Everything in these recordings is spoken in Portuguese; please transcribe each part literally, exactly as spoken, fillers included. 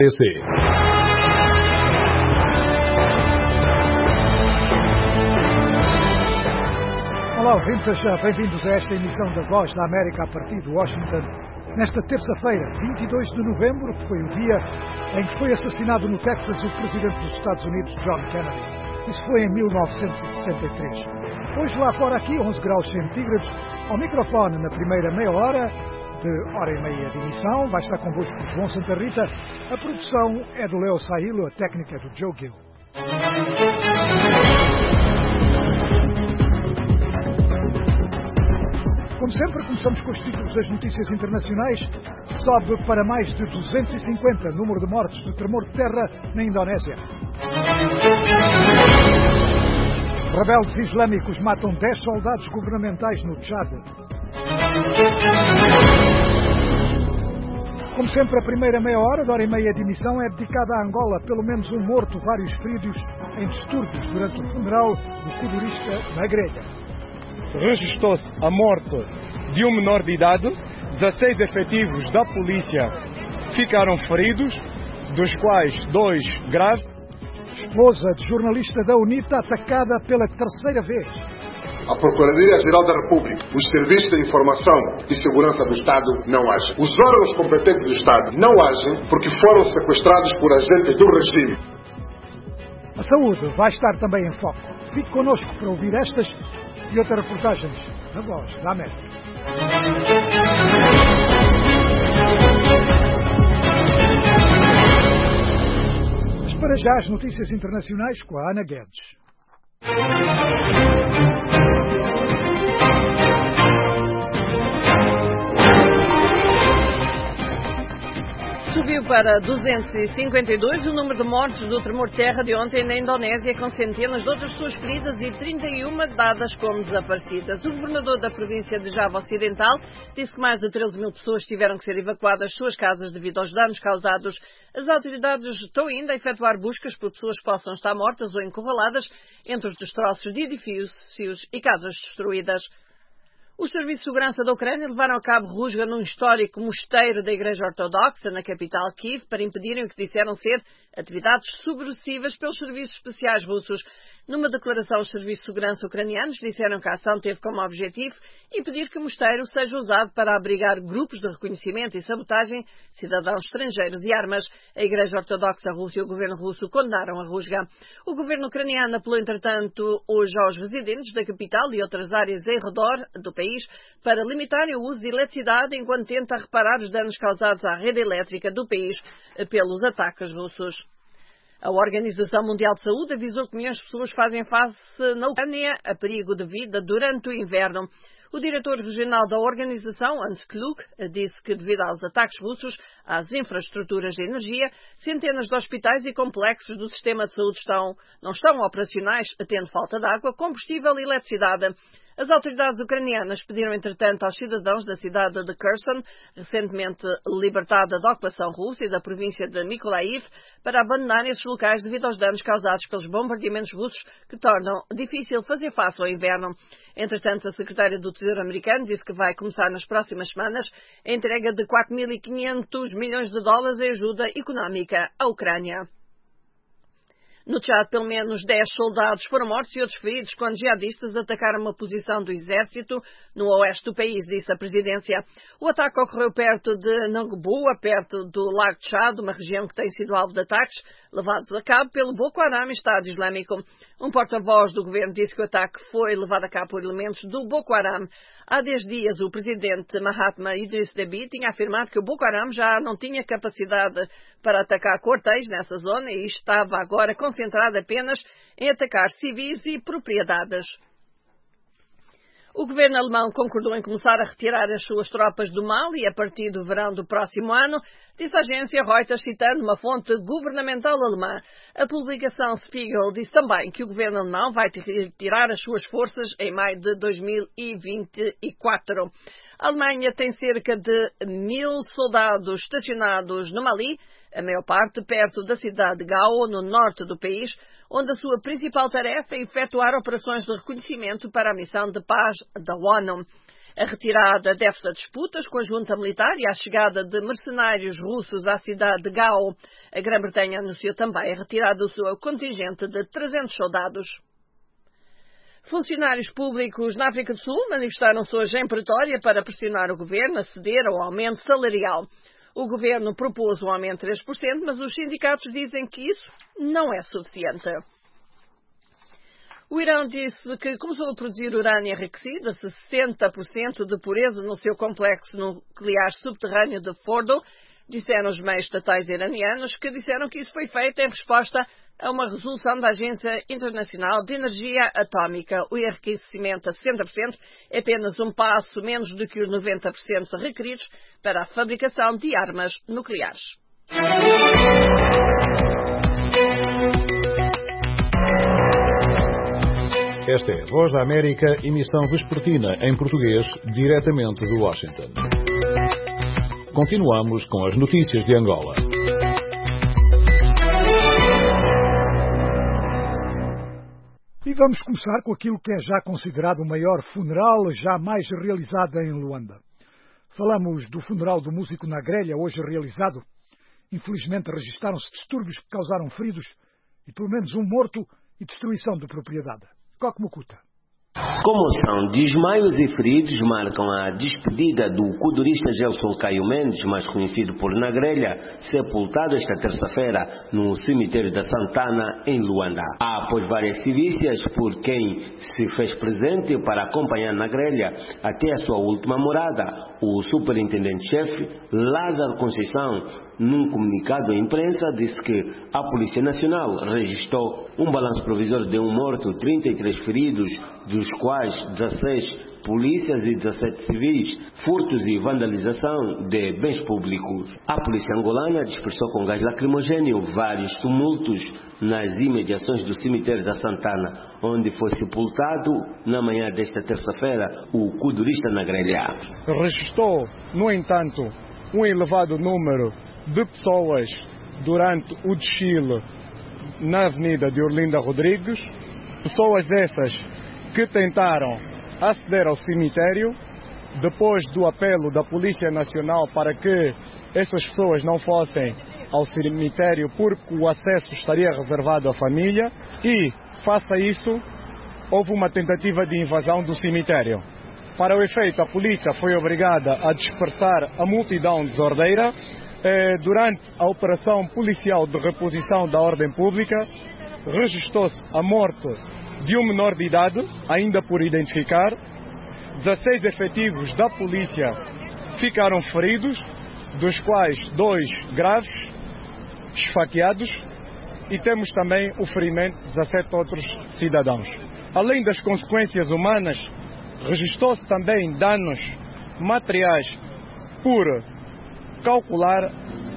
Olá, ouvintes, bem-vindos a esta emissão da Voz da América a partir de Washington, nesta terça-feira, vinte e dois de novembro, que foi o dia em que foi assassinado no Texas o presidente dos Estados Unidos, John Kennedy. Isso foi em mil novecentos e sessenta e três. Hoje lá fora aqui, onze graus centígrados, ao microfone na primeira meia hora, de hora e meia de emissão, vai estar convosco João Santa Rita. A produção é do Leo Sailo, a técnica é do Joe Gill. Como sempre, começamos com os títulos das notícias internacionais. Sobe para mais de duzentos e cinquenta o número de mortes do tremor de terra na Indonésia. Rebeldes islâmicos matam dez soldados governamentais no Tchad. Como sempre, a primeira meia hora, de hora e meia de emissão, é dedicada a Angola. Pelo menos um morto, vários feridos em distúrbios durante o funeral do culturista na grelha. Registrou-se a morte de um menor de idade, dezasseis efetivos da polícia ficaram feridos, dos quais dois graves. Esposa de jornalista da UNITA atacada pela terceira vez. A Procuradoria-Geral da República, os Serviços de Informação e Segurança do Estado não agem. Os órgãos competentes do Estado não agem porque foram sequestrados por agentes do regime. A saúde vai estar também em foco. Fique connosco para ouvir estas e outras reportagens da Voz da América. Mas para já as notícias internacionais com a Ana Guedes. Subiu para duzentos e cinquenta e dois o número de mortes do tremor de terra de ontem na Indonésia, com centenas de outras pessoas feridas e trinta e uma dadas como desaparecidas. O governador da província de Java Ocidental disse que mais de treze mil pessoas tiveram que ser evacuadas das suas casas devido aos danos causados. As autoridades estão ainda a efetuar buscas por pessoas que possam estar mortas ou encurraladas entre os destroços de edifícios e casas destruídas. Os serviços de segurança da Ucrânia levaram a cabo rusga num histórico mosteiro da Igreja Ortodoxa, na capital Kiev, para impedirem o que disseram ser atividades subversivas pelos serviços especiais russos. Numa declaração, os serviços de segurança ucranianos disseram que a ação teve como objetivo impedir que o mosteiro seja usado para abrigar grupos de reconhecimento e sabotagem, cidadãos estrangeiros e armas. A Igreja Ortodoxa Russa e o governo russo condenaram a rusga. O governo ucraniano apelou, entretanto, hoje aos residentes da capital e outras áreas em redor do país para limitarem o uso de eletricidade enquanto tenta reparar os danos causados à rede elétrica do país pelos ataques russos. A Organização Mundial de Saúde avisou que milhões de pessoas fazem face na Ucrânia a perigo de vida durante o inverno. O diretor regional da organização, Hans Klug, disse que devido aos ataques russos às infraestruturas de energia, centenas de hospitais e complexos do sistema de saúde estão, não estão operacionais, tendo falta de água, combustível e eletricidade. As autoridades ucranianas pediram, entretanto, aos cidadãos da cidade de Kherson, recentemente libertada da ocupação russa e da província de Mykolaiv, para abandonarem esses locais devido aos danos causados pelos bombardeamentos russos que tornam difícil fazer face ao inverno. Entretanto, a secretária do Tesouro americano disse que vai começar nas próximas semanas a entrega de quatro mil e quinhentos milhões de dólares em ajuda económica à Ucrânia. No Tchad, pelo menos dez soldados foram mortos e outros feridos quando jihadistas atacaram uma posição do exército no oeste do país, disse a presidência. O ataque ocorreu perto de Nangboa, perto do Lago Tchad, uma região que tem sido alvo de ataques levados a cabo pelo Boko Haram e Estado Islâmico. Um porta-voz do governo disse que o ataque foi levado a cabo por elementos do Boko Haram. Há dez dias, o presidente Mahatma Idriss Déby tinha afirmado que o Boko Haram já não tinha capacidade para atacar quartéis nessa zona e estava agora concentrado apenas em atacar civis e propriedades. O governo alemão concordou em começar a retirar as suas tropas do Mali a partir do verão do próximo ano, disse a agência Reuters, citando uma fonte governamental alemã. A publicação Spiegel disse também que o governo alemão vai retirar as suas forças em maio de dois mil e vinte e quatro. A Alemanha tem cerca de mil soldados estacionados no Mali, a maior parte perto da cidade de Gao, no norte do país, onde a sua principal tarefa é efetuar operações de reconhecimento para a missão de paz da ONU. A retirada deve-se a disputas com a junta militar e à chegada de mercenários russos à cidade de Gao. A Grã-Bretanha anunciou também a retirada do seu contingente de trezentos soldados. Funcionários públicos na África do Sul manifestaram-se hoje em Pretória para pressionar o governo a ceder ao aumento salarial. O governo propôs um aumento de três por cento, mas os sindicatos dizem que isso não é suficiente. O Irão disse que começou a produzir urânio enriquecido a sessenta por cento de pureza no seu complexo nuclear subterrâneo de Fordo, disseram os meios estatais iranianos, que disseram que isso foi feito em resposta a uma resolução da Agência Internacional de Energia Atómica. O enriquecimento a sessenta por cento é apenas um passo menos do que os noventa por cento requeridos para a fabricação de armas nucleares. Esta é a Voz da América, emissão vespertina em português, diretamente de Washington. Continuamos com as notícias de Angola. E vamos começar com aquilo que é já considerado o maior funeral jamais realizado em Luanda. Falamos do funeral do músico na grelha, hoje realizado. Infelizmente registaram-se distúrbios que causaram feridos e pelo menos um morto e destruição de propriedade. Coque Mukuta. Comoção, desmaios e feridos marcam a despedida do codurista Gelson Caio Mendes, mais conhecido por Nagrelha, sepultado esta terça-feira no cemitério da Santana, em Luanda. Após várias civícias por quem se fez presente para acompanhar Nagrelha até a sua última morada, o superintendente-chefe Lázaro Conceição, num comunicado à imprensa, disse que a Polícia Nacional registrou um balanço provisório de um morto, trinta e três feridos, dos quais dezesseis polícias e dezassete civis, furtos e vandalização de bens públicos. A polícia angolana dispersou com gás lacrimogêneo vários tumultos nas imediações do cemitério da Santana, onde foi sepultado, na manhã desta terça-feira, o codurista Nagrelha. Registrou, no entanto, um elevado número de pessoas durante o desfile na Avenida de Orlinda Rodrigues, pessoas essas que tentaram aceder ao cemitério depois do apelo da Polícia Nacional para que essas pessoas não fossem ao cemitério porque o acesso estaria reservado à família e, face a isso, houve uma tentativa de invasão do cemitério. Para o efeito, a polícia foi obrigada a dispersar a multidão desordeira. Durante a operação policial de reposição da ordem pública, registrou-se a morte de um menor de idade, ainda por identificar. dezesseis efetivos da polícia ficaram feridos, dos quais dois graves, esfaqueados, e temos também o ferimento de dezassete outros cidadãos. Além das consequências humanas, registrou-se também danos materiais por calcular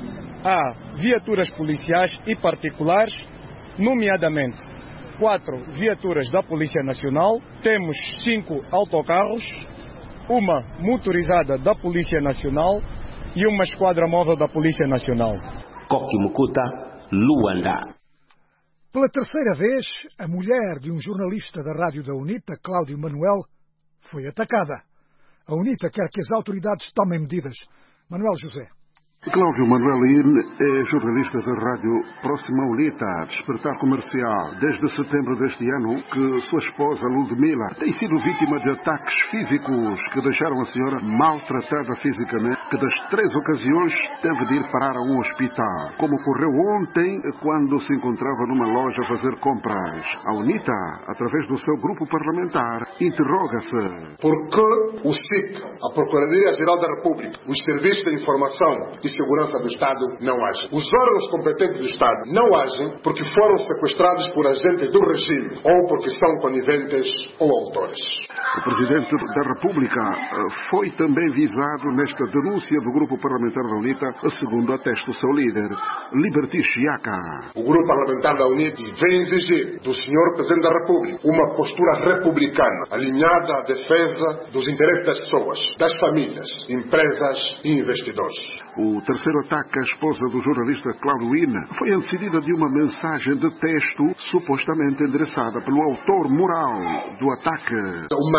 a viaturas policiais e particulares, nomeadamente quatro viaturas da Polícia Nacional, temos cinco autocarros, uma motorizada da Polícia Nacional e uma esquadra móvel da Polícia Nacional. Coque Mukuta, Luanda. Pela terceira vez, a mulher de um jornalista da rádio da UNITA, Cláudio Manuel, foi atacada. A UNITA quer que as autoridades tomem medidas. Manuel José. Cláudio Manuelin é jornalista da rádio próxima à UNITA, Despertar Comercial, desde setembro deste ano, que sua esposa Ludmila tem sido vítima de ataques físicos que deixaram a senhora maltratada fisicamente, que das três ocasiões teve de ir parar a um hospital, como ocorreu ontem quando se encontrava numa loja a fazer compras. A UNITA, através do seu grupo parlamentar, interroga-se: por que o S I C, a Procuradoria-Geral da República, os Serviços de Informação e Segurança do Estado não agem? Os órgãos competentes do Estado não agem porque foram sequestrados por agentes do regime ou porque são coniventes ou autores. O Presidente da República foi também visado nesta denúncia do Grupo Parlamentar da UNITA, segundo atesta o seu líder, Liberty Chiaka. O Grupo Parlamentar da UNITA vem exigir do senhor Presidente da República uma postura republicana, alinhada à defesa dos interesses das pessoas, das famílias, empresas e investidores. O terceiro ataque à esposa do jornalista Cláudio Ina foi antecedida de uma mensagem de texto supostamente endereçada pelo autor moral do ataque. Uma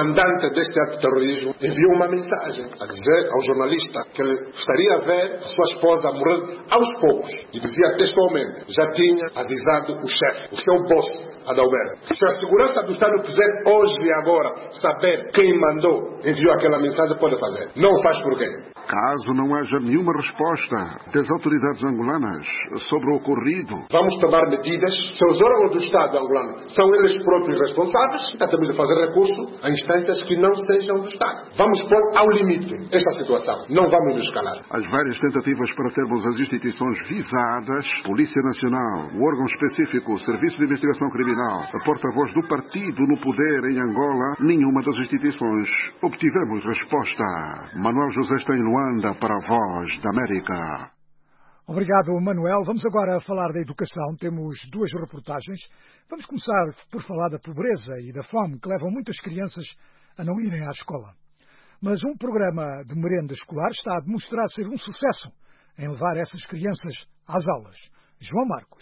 mandante deste ato de terrorismo enviou uma mensagem a dizer ao jornalista que ele gostaria de ver a sua esposa morrer aos poucos. E dizia textualmente, já tinha avisado o chefe, o seu boss, Adalberto. Se a segurança do Estado quiser hoje e agora saber quem mandou, enviou aquela mensagem, pode fazer. Não faz por quê? Caso não haja nenhuma resposta das autoridades angolanas sobre o ocorrido, vamos tomar medidas. Se os órgãos do Estado angolano são eles próprios responsáveis, então temos de fazer recurso a instâncias que não sejam do Estado. Vamos pôr ao limite esta situação. Não vamos nos calar. As várias tentativas para termos as instituições visadas, Polícia Nacional, o órgão específico, o Serviço de Investigação Criminal, a porta-voz do partido no poder em Angola, nenhuma das instituições obtivemos resposta. Manuel José está em Luanda para a Voz da América. Obrigado, Manuel. Vamos agora falar da educação. Temos duas reportagens. Vamos começar por falar da pobreza e da fome que levam muitas crianças a não irem à escola. Mas um programa de merenda escolar está a demonstrar ser um sucesso em levar essas crianças às aulas. João Marcos.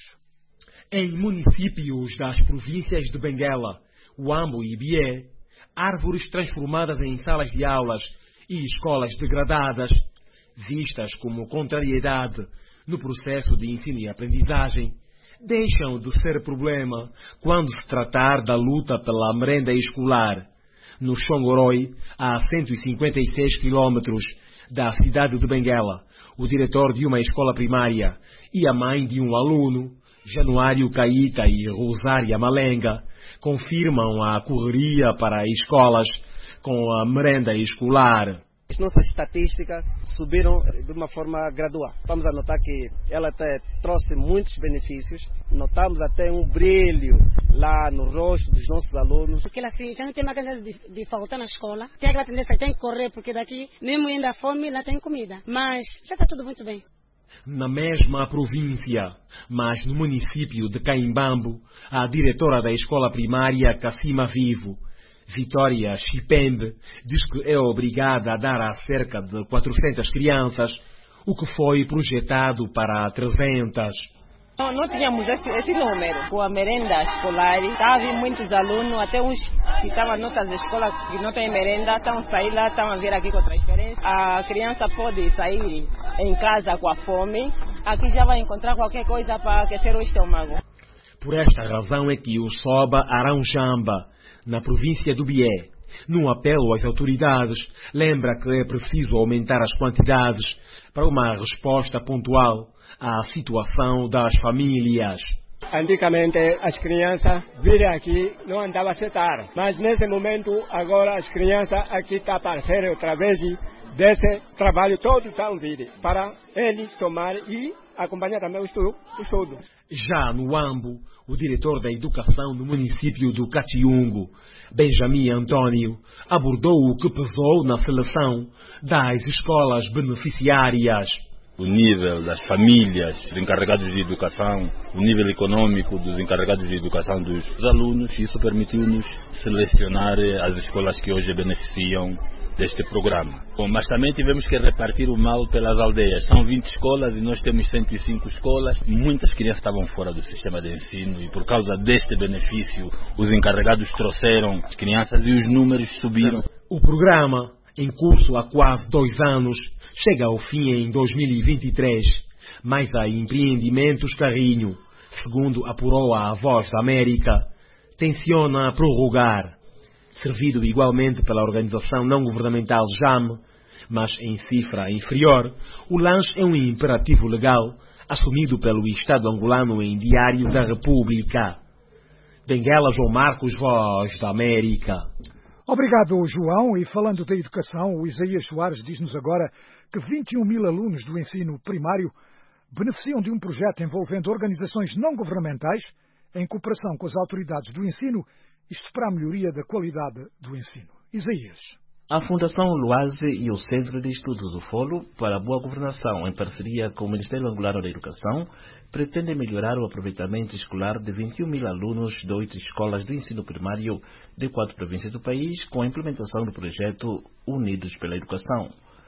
Em municípios das províncias de Benguela, Huambo e Bié, árvores transformadas em salas de aulas e escolas degradadas, vistas como contrariedade no processo de ensino e aprendizagem, deixam de ser problema quando se tratar da luta pela merenda escolar. No Xongoroi, a cento e cinquenta e seis quilômetros da cidade de Benguela, o diretor de uma escola primária e a mãe de um aluno, Januário Caíta e Rosária Malenga, confirmam a correria para as escolas com a merenda escolar. As nossas estatísticas subiram de uma forma gradual. Vamos a notar que ela até trouxe muitos benefícios. Notamos até um brilho lá no rosto dos nossos alunos. Porque ela assim, já não tem mais ganas de, de faltar na escola. Tem aquela tendência que tem que correr, porque daqui, mesmo indo à fome, lá tem comida. Mas já está tudo muito bem. Na mesma província, mas no município de Caimbambo, a diretora da escola primária Cacima Vivo, Vitória Chipembe, diz que é obrigada a dar a cerca de quatrocentas crianças o que foi projetado para trezentas. Não, não tínhamos esse, esse número. Com a merenda escolar, estavam muitos alunos, até uns que estavam em outras escolas que não têm merenda, estão a sair lá, estão a vir aqui com transferência. A criança pode sair em casa com a fome, aqui já vai encontrar qualquer coisa para aquecer o estômago. Por esta razão é que o Soba Aranjamba, na província do Bié, num apelo às autoridades, lembra que é preciso aumentar as quantidades para uma resposta pontual à situação das famílias. Antigamente as crianças virem aqui não andavam a sentar, mas nesse momento agora as crianças aqui estão a aparecer outra vez desse trabalho todos estão vindo para eles tomar e acompanhar também o estudo. O estudo. Já no Huambo, o diretor da educação no município do Catiungo, Benjamin Antônio, abordou o que pesou na seleção das escolas beneficiárias. O nível das famílias, dos encarregados de educação, o nível econômico dos encarregados de educação dos alunos, isso permitiu-nos selecionar as escolas que hoje beneficiam deste programa. Bom, mas também tivemos que repartir o mal pelas aldeias. São vinte escolas e nós temos cento e cinco escolas. Muitas crianças estavam fora do sistema de ensino e por causa deste benefício os encarregados trouxeram as crianças e os números subiram. O programa, em curso há quase dois anos, chega ao fim em dois mil e vinte e três, mas a Empreendimentos Carrinho, segundo apurou a Voz da América, tenciona prorrogar. Servido igualmente pela organização não-governamental J A M, mas em cifra inferior, o lanche é um imperativo legal assumido pelo Estado angolano em Diário da República. Benguela, João Marcos, Voz da América. Obrigado, João. E falando da educação, o Isaías Soares diz-nos agora que vinte e um mil alunos do ensino primário beneficiam de um projeto envolvendo organizações não-governamentais em cooperação com as autoridades do ensino, isto para a melhoria da qualidade do ensino. Isaías. A Fundação Luase e o Centro de Estudos do Folo para a Boa Governação, em parceria com o Ministério Angolano da Educação, pretendem melhorar o aproveitamento escolar de vinte e um mil alunos de oito escolas de ensino primário de quatro províncias do país, com a implementação do projeto Unidos pela Educação.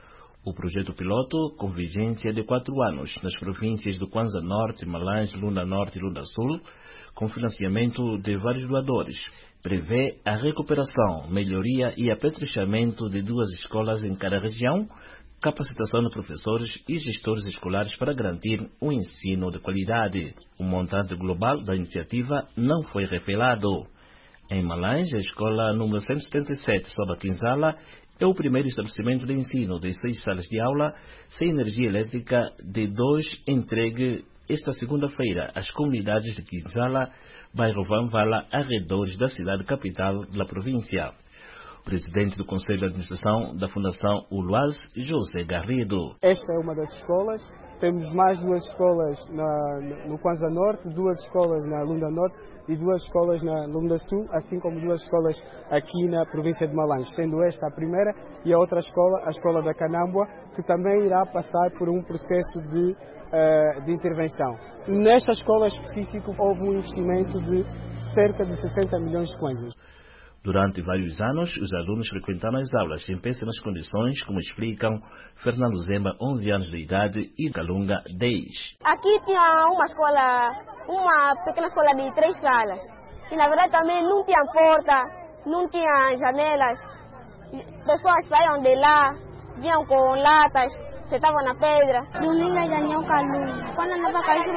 O projeto piloto, com vigência de quatro anos, nas províncias do Kwanza Norte, Malange, Lunda Norte e Lunda Sul, com financiamento de vários doadores, prevê a recuperação, melhoria e apetrechamento de duas escolas em cada região, capacitação de professores e gestores escolares para garantir um ensino de qualidade. O montante global da iniciativa não foi revelado. Em Malange, a escola número cento e setenta e sete, Soba Quinzala, é o primeiro estabelecimento de ensino de seis salas de aula sem energia elétrica de dois entregue esta segunda-feira às comunidades de Quinzala, bairro Vanvala, arredores da cidade capital da província. O presidente do Conselho de Administração da Fundação Uluaz, José Garrido. Esta é uma das escolas. Temos mais duas escolas na, no Kwanza Norte, duas escolas na Lunda Norte e duas escolas na Lunda Sul, assim como duas escolas aqui na província de Malange, sendo esta a primeira e a outra escola, a escola da Canambua, que também irá passar por um processo de, uh, de intervenção. Nesta escola específica houve um investimento de cerca de sessenta milhões de kwanzas. Durante vários anos, os alunos frequentaram as aulas em péssimas condições, como explicam Fernando Zemba, onze anos de idade, e Calunga, dez. Aqui tinha uma escola, uma pequena escola de três salas. E na verdade também não tinha porta, não tinha janelas. Pessoas saíam de lá, vinham com latas, sentavam na pedra. Domingo já tinha um calunga. Quando andava caído,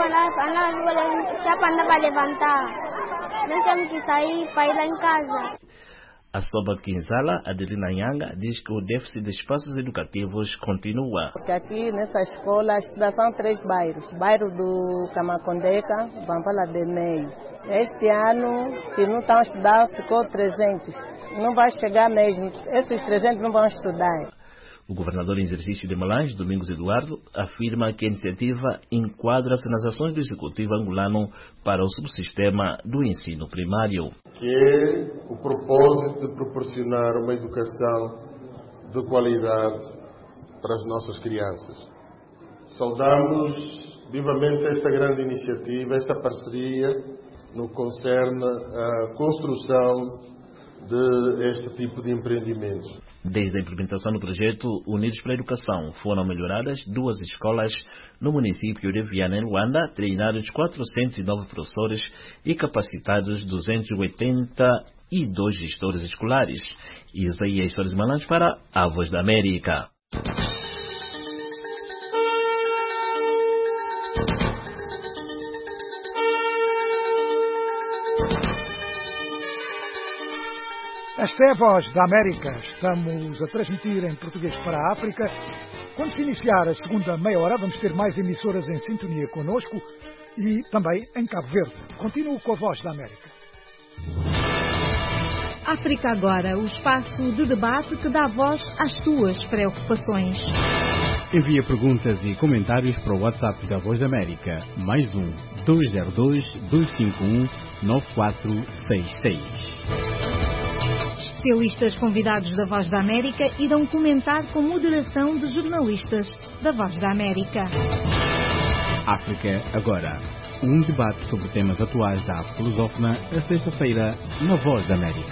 já para levantar. Nós temos que sair para ir lá em casa. A Soba Quinzala, Adelina Nhanga, diz que o déficit de espaços educativos continua. Porque aqui nessa escola são três bairros. Bairro do Camacondeca, Vanvala de Meio. Este ano, se não estão a estudar, ficou trezentos. Não vai chegar mesmo. Esses trezentos não vão estudar. O governador em exercício de Malange, Domingos Eduardo, afirma que a iniciativa enquadra-se nas ações do Executivo angolano para o subsistema do ensino primário. Que é o propósito de proporcionar uma educação de qualidade para as nossas crianças. Saudamos vivamente esta grande iniciativa, esta parceria no que concerne à construção deste tipo de empreendimentos. Desde a implementação do projeto Unidos para a Educação, foram melhoradas duas escolas no município de Viana, em Luanda, treinados quatrocentos e nove professores e capacitados duzentos e oitenta e dois gestores escolares. Isaías Soares Malange para a Voz da América. Esta é a Voz da América. Estamos a transmitir em português para a África. Quando se iniciar a segunda meia hora, vamos ter mais emissoras em sintonia connosco e também em Cabo Verde. Continuo com a Voz da América. África Agora, o espaço de debate que dá voz às tuas preocupações. Envia perguntas e comentários para o WhatsApp da Voz da América. Mais um dois zero dois, dois cinco um, nove quatro seis seis. Especialistas convidados da Voz da América irão comentar com moderação de jornalistas da Voz da América. África Agora, um debate sobre temas atuais da África lusófona, a sexta-feira, na Voz da América.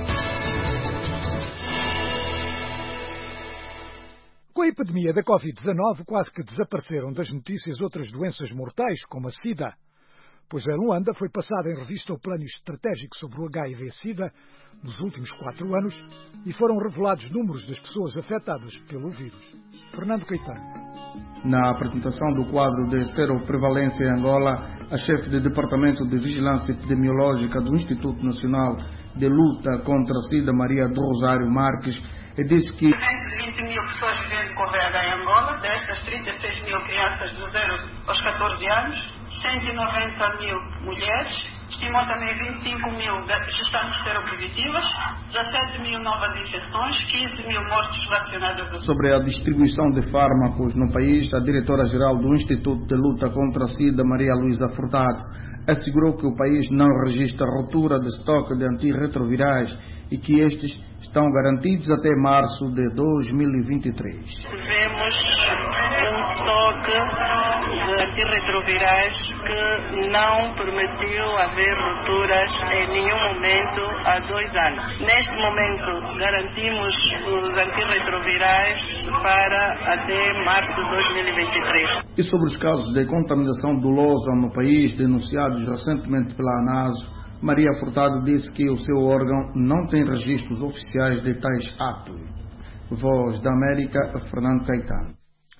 Com a epidemia da covid dezanove, quase que desapareceram das notícias outras doenças mortais, como a SIDA. Pois a Luanda foi passada em revista o plano estratégico sobre o H I V-Sida nos últimos quatro anos e foram revelados números das pessoas afetadas pelo vírus. Fernando Caetano. Na apresentação do quadro de seroprevalência em Angola, a chefe do Departamento de Vigilância Epidemiológica do Instituto Nacional de Luta contra a SIDA, Maria do Rosário Marques, disse que vinte mil pessoas vivendo com V I H em Angola, destas trinta e seis mil crianças do zero aos catorze anos, cento e noventa mil mulheres, estimou também vinte e cinco mil gestantes seropositivas, dezassete mil novas infecções, quinze mil mortes relacionadas. Sobre a distribuição de fármacos no país, a diretora-geral do Instituto de Luta contra a SIDA, Maria Luísa Furtado, assegurou que o país não registra ruptura de estoque de antirretrovirais e que estes estão garantidos até março de dois mil e vinte e três. Tivemos um estoque de antirretrovirais que não permitiu haver rupturas em nenhum momento há dois anos. Neste momento, garantimos os antirretrovirais para até março de dois mil e vinte e três. E sobre os casos de contaminação dolosa no país, denunciados recentemente pela ANASO, Maria Furtado disse que o seu órgão não tem registros oficiais de tais atos. Voz da América, Fernando Caetano.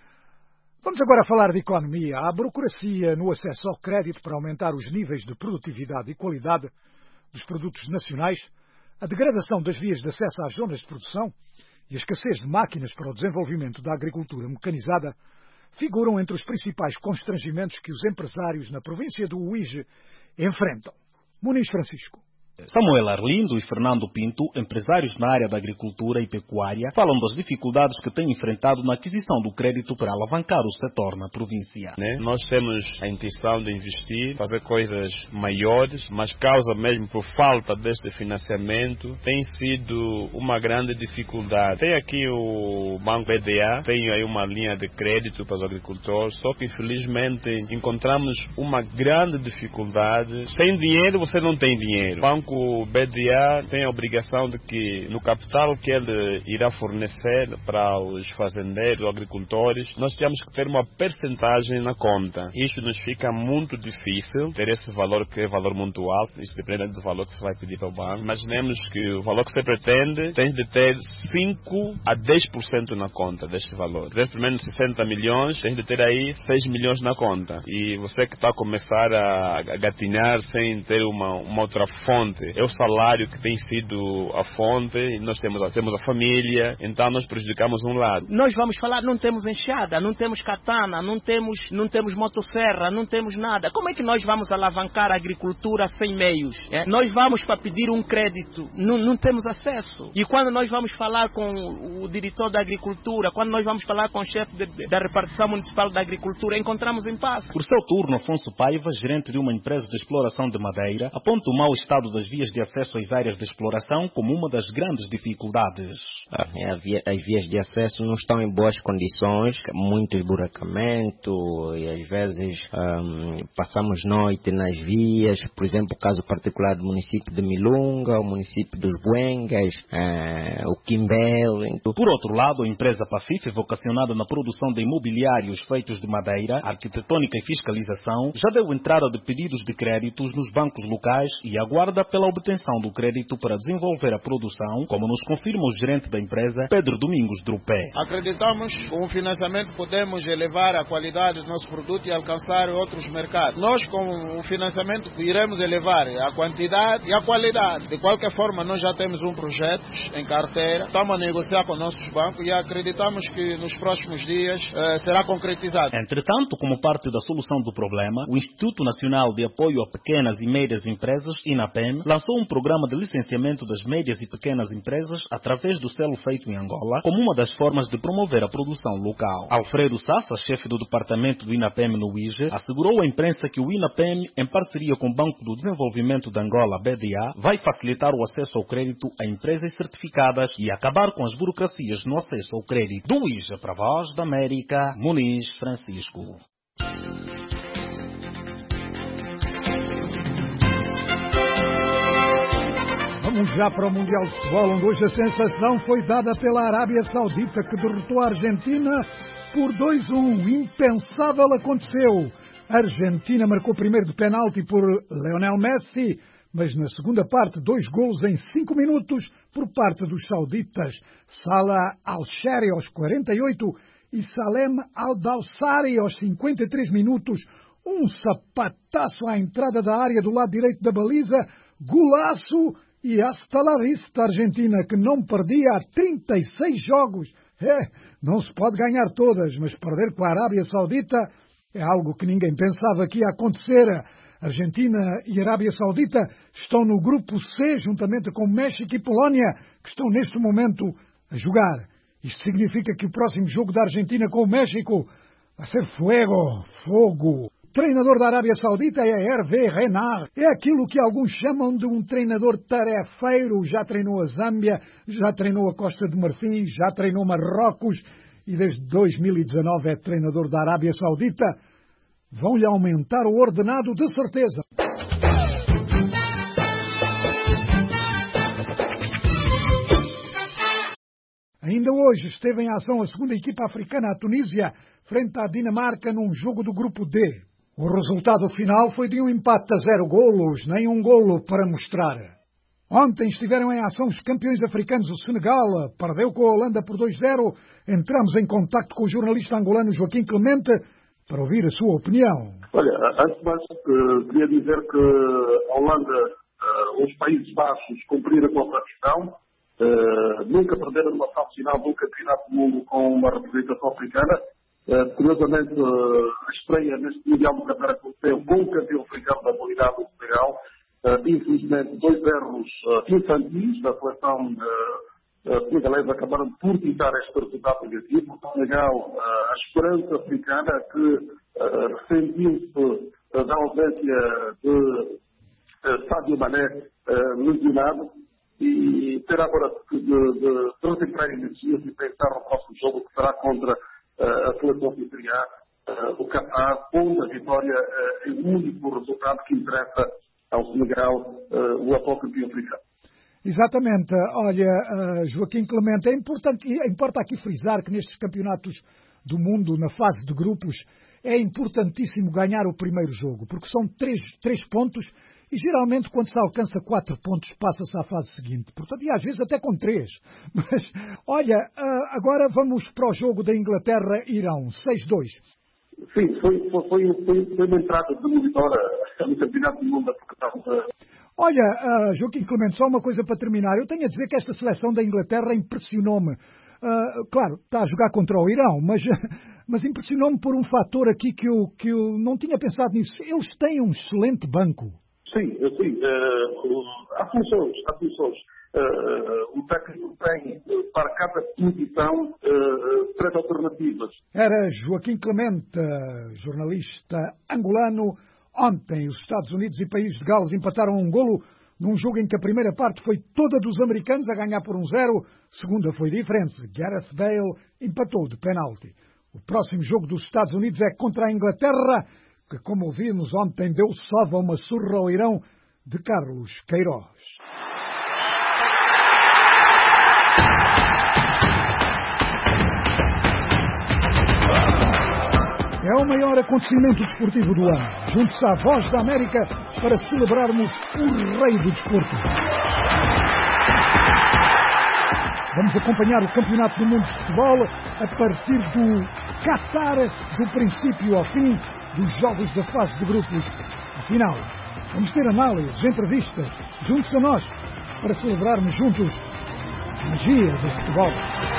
Vamos agora falar de economia. A burocracia no acesso ao crédito para aumentar os níveis de produtividade e qualidade dos produtos nacionais, a degradação das vias de acesso às zonas de produção e a escassez de máquinas para o desenvolvimento da agricultura mecanizada figuram entre os principais constrangimentos que os empresários na província do Uíge enfrentam. Muniz Francisco. Samuel Arlindo e Fernando Pinto, empresários na área da agricultura e pecuária, falam das dificuldades que têm enfrentado na aquisição do crédito para alavancar o setor na província. Né? Nós temos a intenção de investir, fazer coisas maiores, mas causa mesmo por falta deste financiamento, tem sido uma grande dificuldade. Tem aqui o Banco B D A, tem aí uma linha de crédito para os agricultores, só que infelizmente encontramos uma grande dificuldade. Sem dinheiro você não tem dinheiro. O Banco O B D A tem a obrigação de que no capital que ele irá fornecer para os fazendeiros, agricultores, nós temos que ter uma percentagem na conta. Isto nos fica muito difícil, ter esse valor que é valor muito alto, isso depende do valor que você vai pedir para o banco. Imaginemos que o valor que você pretende tem de ter cinco a dez por cento na conta deste valor. Se pelo menos sessenta milhões, tem de ter aí seis milhões na conta. E você que está a começar a gatinhar sem ter uma, uma outra fonte, é o salário que tem sido a fonte, e nós temos, temos a família, então nós prejudicamos um lado. Nós vamos falar, não temos enxada, não temos katana, não temos, não temos motosserra, não temos nada. Como é que nós vamos alavancar a agricultura sem meios? É? Nós vamos para pedir um crédito, não, não temos acesso. E quando nós vamos falar com o diretor da agricultura, quando nós vamos falar com o chefe de, de, da repartição municipal da agricultura, encontramos impasse. Por seu turno, Afonso Paiva, gerente de uma empresa de exploração de madeira, aponta o mau estado das vias de acesso às áreas de exploração como uma das grandes dificuldades. Ah, as vias de acesso não estão em boas condições, muito esburacamento e às vezes um, passamos noite nas vias, por exemplo, o caso particular do município de Milunga, o município dos Buengas, uh, o Quimbel. Então... Por outro lado, a empresa Pafif, vocacionada na produção de imobiliários feitos de madeira, arquitetônica e fiscalização, já deu entrada de pedidos de créditos nos bancos locais e aguarda pela obtenção do crédito para desenvolver a produção, como nos confirma o gerente da empresa, Pedro Domingos Drupé. Acreditamos que com o financiamento podemos elevar a qualidade do nosso produto e alcançar outros mercados. Nós, com o financiamento, iremos elevar a quantidade e a qualidade. De qualquer forma, nós já temos um projeto em carteira, estamos a negociar com nossos bancos e acreditamos que nos próximos dias eh, será concretizado. Entretanto, como parte da solução do problema, o Instituto Nacional de Apoio a Pequenas e Médias Empresas, INAPEM, lançou um programa de licenciamento das médias e pequenas empresas através do selo feito em Angola, como uma das formas de promover a produção local. Alfredo Sassa, chefe do departamento do INAPEM no Uíge, assegurou à imprensa que o INAPEM, em parceria com o Banco do Desenvolvimento de Angola, B D A, vai facilitar o acesso ao crédito a empresas certificadas e acabar com as burocracias no acesso ao crédito. Do Uíge para a Voz da América, Muniz Francisco. Vamos já para o Mundial de Futebol, onde hoje a sensação foi dada pela Arábia Saudita, que derrotou a Argentina por dois a um. Impensável aconteceu. A Argentina marcou primeiro de penalti por Lionel Messi, mas na segunda parte, dois golos em cinco minutos por parte dos sauditas. Salah Al-Shari aos quarenta e oito e Salem Al-Dawsari aos cinquenta e três minutos. Um sapataço à entrada da área do lado direito da baliza, golaço e hasta la vista, Argentina, que não perdia há trinta e seis jogos. É, não se pode ganhar todas, mas perder com a Arábia Saudita é algo que ninguém pensava que ia acontecer. Argentina e Arábia Saudita estão no grupo C, juntamente com México e Polónia, que estão neste momento a jogar. Isto significa que o próximo jogo da Argentina com o México vai ser fuego, fogo. O treinador da Arábia Saudita é Hervé Renard. É aquilo que alguns chamam de um treinador tarefeiro. Já treinou a Zâmbia, já treinou a Costa de Marfim, já treinou Marrocos e desde dois mil e dezanove é treinador da Arábia Saudita. vão-lhe aumentar o ordenado de certeza. Ainda hoje esteve em ação a segunda equipa africana, a Tunísia, frente à Dinamarca num jogo do grupo D. O resultado final foi de um empate a zero golos, nem um golo para mostrar. Ontem estiveram em ação os campeões africanos, o Senegal, perdeu com a Holanda por dois a zero. Entramos em contacto com o jornalista angolano Joaquim Clemente para ouvir a sua opinião. Olha, antes de mais, queria dizer que a Holanda, os Países Baixos, cumpriram com a tradição. Uh, nunca perderam uma fase final do Campeonato do Mundo com uma representação africana. Uh, curiosamente, uh, a estreia neste Mundial do Qatar aconteceu com o campeão africano da modalidade do Senegal. Uh, infelizmente, dois erros uh, infantis da seleção uh, uh, senegalesa acabaram por tirar este resultado negativo. O Senegal, uh, a esperança africana que uh, ressentiu-se uh, da ausência de uh, Sadio Mané uh, lesionado. E ter agora de, de, de concentrar energias e pensar no próximo jogo, que será contra uh, a seleção anfitriã, uh, o Qatar, onde a vitória uh, é o único resultado que interessa ao Senegal, uh, o atual campeão africano. Exatamente. Olha, uh, Joaquim Clemente, é importante, importa aqui frisar que nestes campeonatos do mundo, na fase de grupos, é importantíssimo ganhar o primeiro jogo, porque são três, três pontos. E geralmente quando se alcança quatro pontos passa-se à fase seguinte. Portanto, e às vezes até com três. Mas, olha, agora vamos para o jogo da Inglaterra-Irão, seis a dois. Sim, foi, foi, foi, foi uma entrada demolidora no Campeonato do Mundo. Olha, uh, Joaquim Clemente, só uma coisa para terminar. Eu tenho a dizer que esta seleção da Inglaterra impressionou-me. Uh, claro, está a jogar contra o Irão, mas, mas impressionou-me por um fator aqui que eu, que eu não tinha pensado nisso. Eles têm um excelente banco. Sim, sim. Uh, há funções, há funções. Uh, o técnico tem, uh, para cada posição, uh, três alternativas. Era Joaquim Clemente, jornalista angolano. Ontem, os Estados Unidos e País de Gales empataram um golo num jogo em que a primeira parte foi toda dos americanos a ganhar por um zero. A segunda foi diferente. Gareth Bale empatou de penalti. O próximo jogo dos Estados Unidos é contra a Inglaterra, que, como ouvimos ontem, deu sova uma surra ao Irão de Carlos Queiroz. É o maior acontecimento desportivo do ano. Junte-se à Voz da América para celebrarmos o rei do desporto. Vamos acompanhar o Campeonato do Mundo de Futebol a partir do Qatar, do princípio ao fim, dos jogos da fase de grupos. Afinal, vamos ter análises, entrevistas, juntos a nós, para celebrarmos juntos a magia do futebol.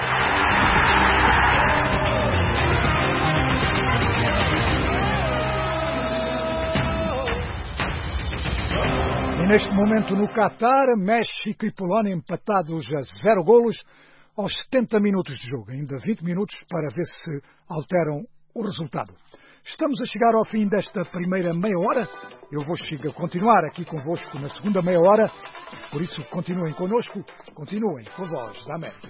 E neste momento no Qatar, México e Polónia empatados a zero golos aos setenta minutos de jogo. Ainda vinte minutos para ver se alteram o resultado. Estamos a chegar ao fim desta primeira meia hora. Eu vou chegar, continuar aqui convosco na segunda meia hora. Por isso, continuem connosco, continuem com a Voz da América.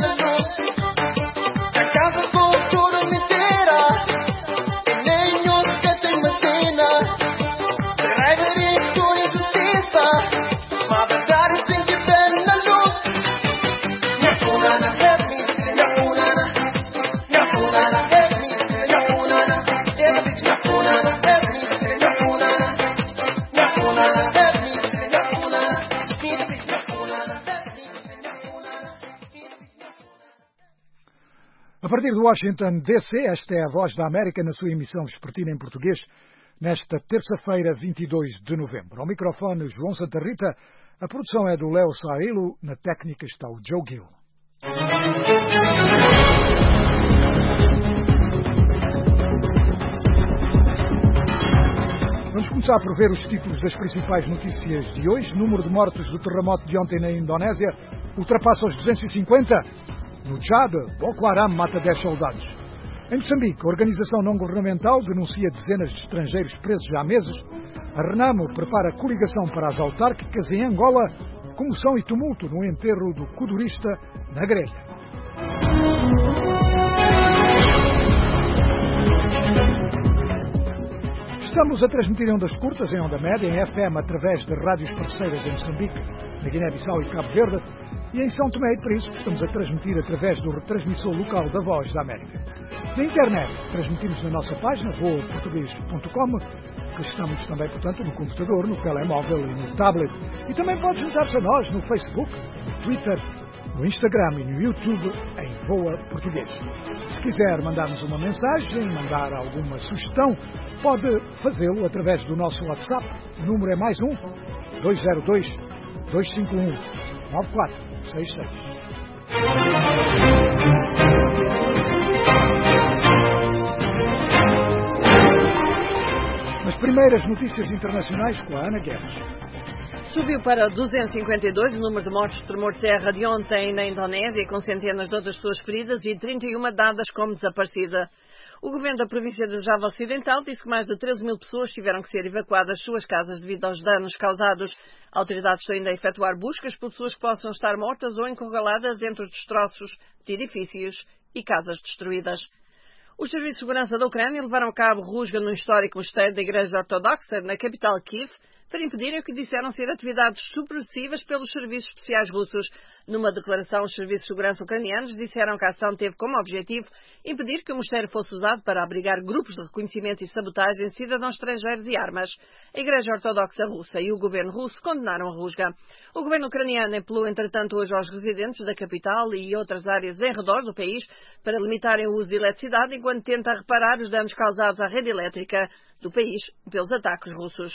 A casa com tudo mentira e nenhum partir de Washington, D C, esta é a Voz da América na sua emissão vespertina em português, nesta terça-feira, vinte e dois de novembro. Ao microfone, João Santa Rita, a produção é do Léo Sailo, na técnica está o Joe Gill. Vamos começar por ver os títulos das principais notícias de hoje. Número de mortos do terremoto de ontem na Indonésia ultrapassa os duzentos e cinquenta. No Tchad, Boko Haram mata dez soldados. Em Moçambique, a organização não-governamental denuncia dezenas de estrangeiros presos há meses. A Renamo prepara coligação para as autárquicas. Em Angola, comoção e tumulto no enterro do codurista na grelha. Estamos a transmitir em ondas curtas, em onda média, em F M, através de rádios parceiras em Moçambique, na Guiné-Bissau e Cabo Verde, e em São Tomé e Príncipe estamos a transmitir através do retransmissor local da Voz da América. Na internet, transmitimos na nossa página, voa português ponto com, que estamos também, portanto, no computador, no telemóvel e no tablet. E também pode juntar-se a nós no Facebook, no Twitter, no Instagram e no YouTube, em Voa Português. Se quiser mandar-nos uma mensagem, mandar alguma sugestão, pode fazê-lo através do nosso WhatsApp. O número é mais um, dois zero dois, dois cinco um, nove quatro seis seis. As primeiras notícias internacionais com a Ana Guedes. Subiu para duzentos e cinquenta e dois o número de mortes do tremor de terra de ontem na Indonésia, com centenas de outras pessoas feridas e trinta e uma dadas como desaparecida. O governo da província de Java Ocidental disse que mais de treze mil pessoas tiveram que ser evacuadas das suas casas devido aos danos causados. Autoridades estão ainda a efetuar buscas por pessoas que possam estar mortas ou encurraladas entre os destroços de edifícios e casas destruídas. Os serviços de segurança da Ucrânia levaram a cabo rusga no histórico mosteiro da Igreja Ortodoxa na capital Kiev para impedirem o que disseram ser atividades subversivas pelos serviços especiais russos. Numa declaração, os serviços de segurança ucranianos disseram que a ação teve como objetivo impedir que o mosteiro fosse usado para abrigar grupos de reconhecimento e sabotagem de cidadãos estrangeiros e armas. A Igreja Ortodoxa Russa e o governo russo condenaram a rusga. O governo ucraniano apelou, entretanto, hoje aos residentes da capital e outras áreas em redor do país para limitarem o uso de eletricidade enquanto tenta reparar os danos causados à rede elétrica do país pelos ataques russos.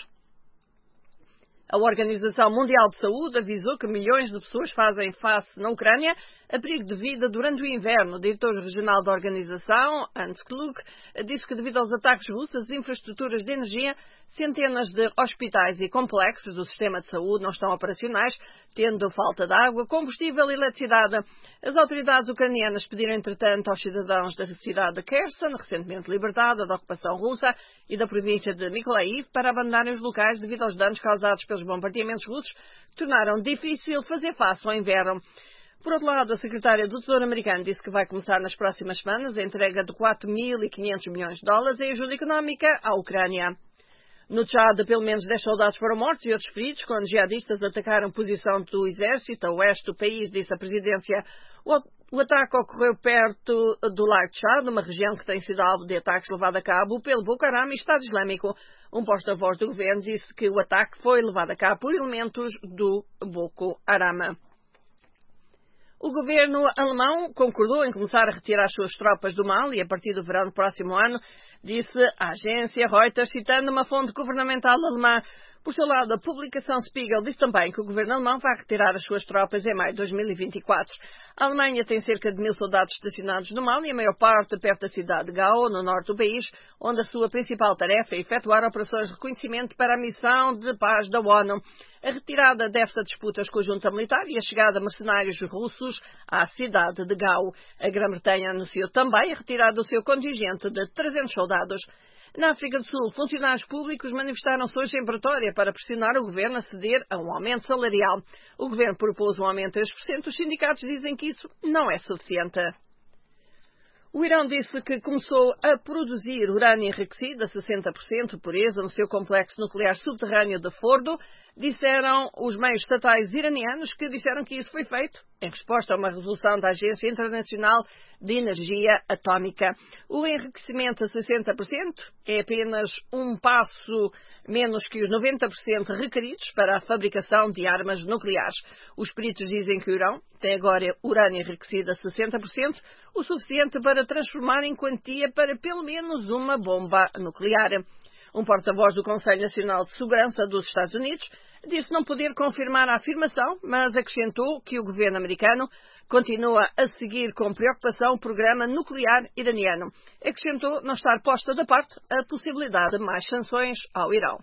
A Organização Mundial de Saúde avisou que milhões de pessoas fazem face na Ucrânia a perigo de vida durante o inverno. O diretor regional da organização, Hans Klug, disse que devido aos ataques russos, as infraestruturas de energia, centenas de hospitais e complexos do sistema de saúde não estão operacionais, tendo falta de água, combustível e eletricidade. As autoridades ucranianas pediram, entretanto, aos cidadãos da cidade de Kherson, recentemente libertada da ocupação russa, e da província de Mykolaiv, para abandonarem os locais devido aos danos causados pelos bombardeamentos russos, que tornaram difícil fazer face ao inverno. Por outro lado, a secretária do Tesouro americano disse que vai começar nas próximas semanas a entrega de quatro mil e quinhentos milhões de dólares em ajuda económica à Ucrânia. No Tchad, pelo menos dez soldados foram mortos e outros feridos quando jihadistas atacaram posição do exército a oeste do país, disse a presidência. O, o ataque ocorreu perto do Lar Tchad, uma região que tem sido alvo de ataques levado a cabo pelo Boko Haram e Estado Islâmico. Um porta-voz do governo disse que o ataque foi levado a cabo por elementos do Boko Haram. O governo alemão concordou em começar a retirar as suas tropas do Mali a partir do verão do próximo ano, disse a agência Reuters, citando uma fonte governamental alemã. Por seu lado, a publicação Spiegel disse também que o governo alemão vai retirar as suas tropas em maio de dois mil e vinte e quatro. A Alemanha tem cerca de mil soldados estacionados no Mali, a maior parte perto da cidade de Gao, no norte do país, onde a sua principal tarefa é efetuar operações de reconhecimento para a missão de paz da ONU. A retirada deve-se a disputas com a junta militar e a chegada de mercenários russos à cidade de Gao. A Grã-Bretanha anunciou também a retirada do seu contingente de trezentos soldados. Na África do Sul, funcionários públicos manifestaram-se hoje em Pretória para pressionar o governo a ceder a um aumento salarial. O governo propôs um aumento de três por cento, os sindicatos dizem que isso não é suficiente. O Irão disse que começou a produzir urânio enriquecido a sessenta por cento de pureza no seu complexo nuclear subterrâneo de Fordo, disseram os meios estatais iranianos, que disseram que isso foi feito em resposta a uma resolução da Agência Internacional de Energia Atómica. O enriquecimento a sessenta por cento é apenas um passo menos que os noventa por cento requeridos para a fabricação de armas nucleares. Os peritos dizem que o Irão tem agora urânio enriquecido a sessenta por cento, o suficiente para transformar em quantia para pelo menos uma bomba nuclear. Um porta-voz do Conselho Nacional de Segurança dos Estados Unidos disse não poder confirmar a afirmação, mas acrescentou que o governo americano continua a seguir com preocupação o programa nuclear iraniano. Acrescentou não estar posta da parte a possibilidade de mais sanções ao Irão.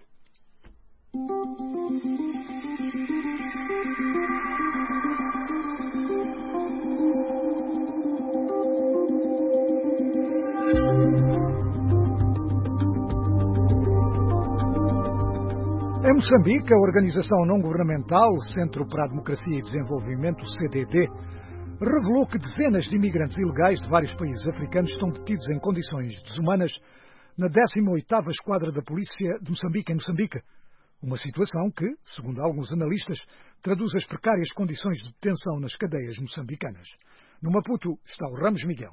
Em Moçambique, a organização não-governamental Centro para a Democracia e Desenvolvimento, C D D, revelou que dezenas de imigrantes ilegais de vários países africanos estão detidos em condições desumanas na décima oitava Esquadra da Polícia de Moçambique, em Moçambique. Uma situação que, segundo alguns analistas, traduz as precárias condições de detenção nas cadeias moçambicanas. No Maputo está o Ramos Miguel.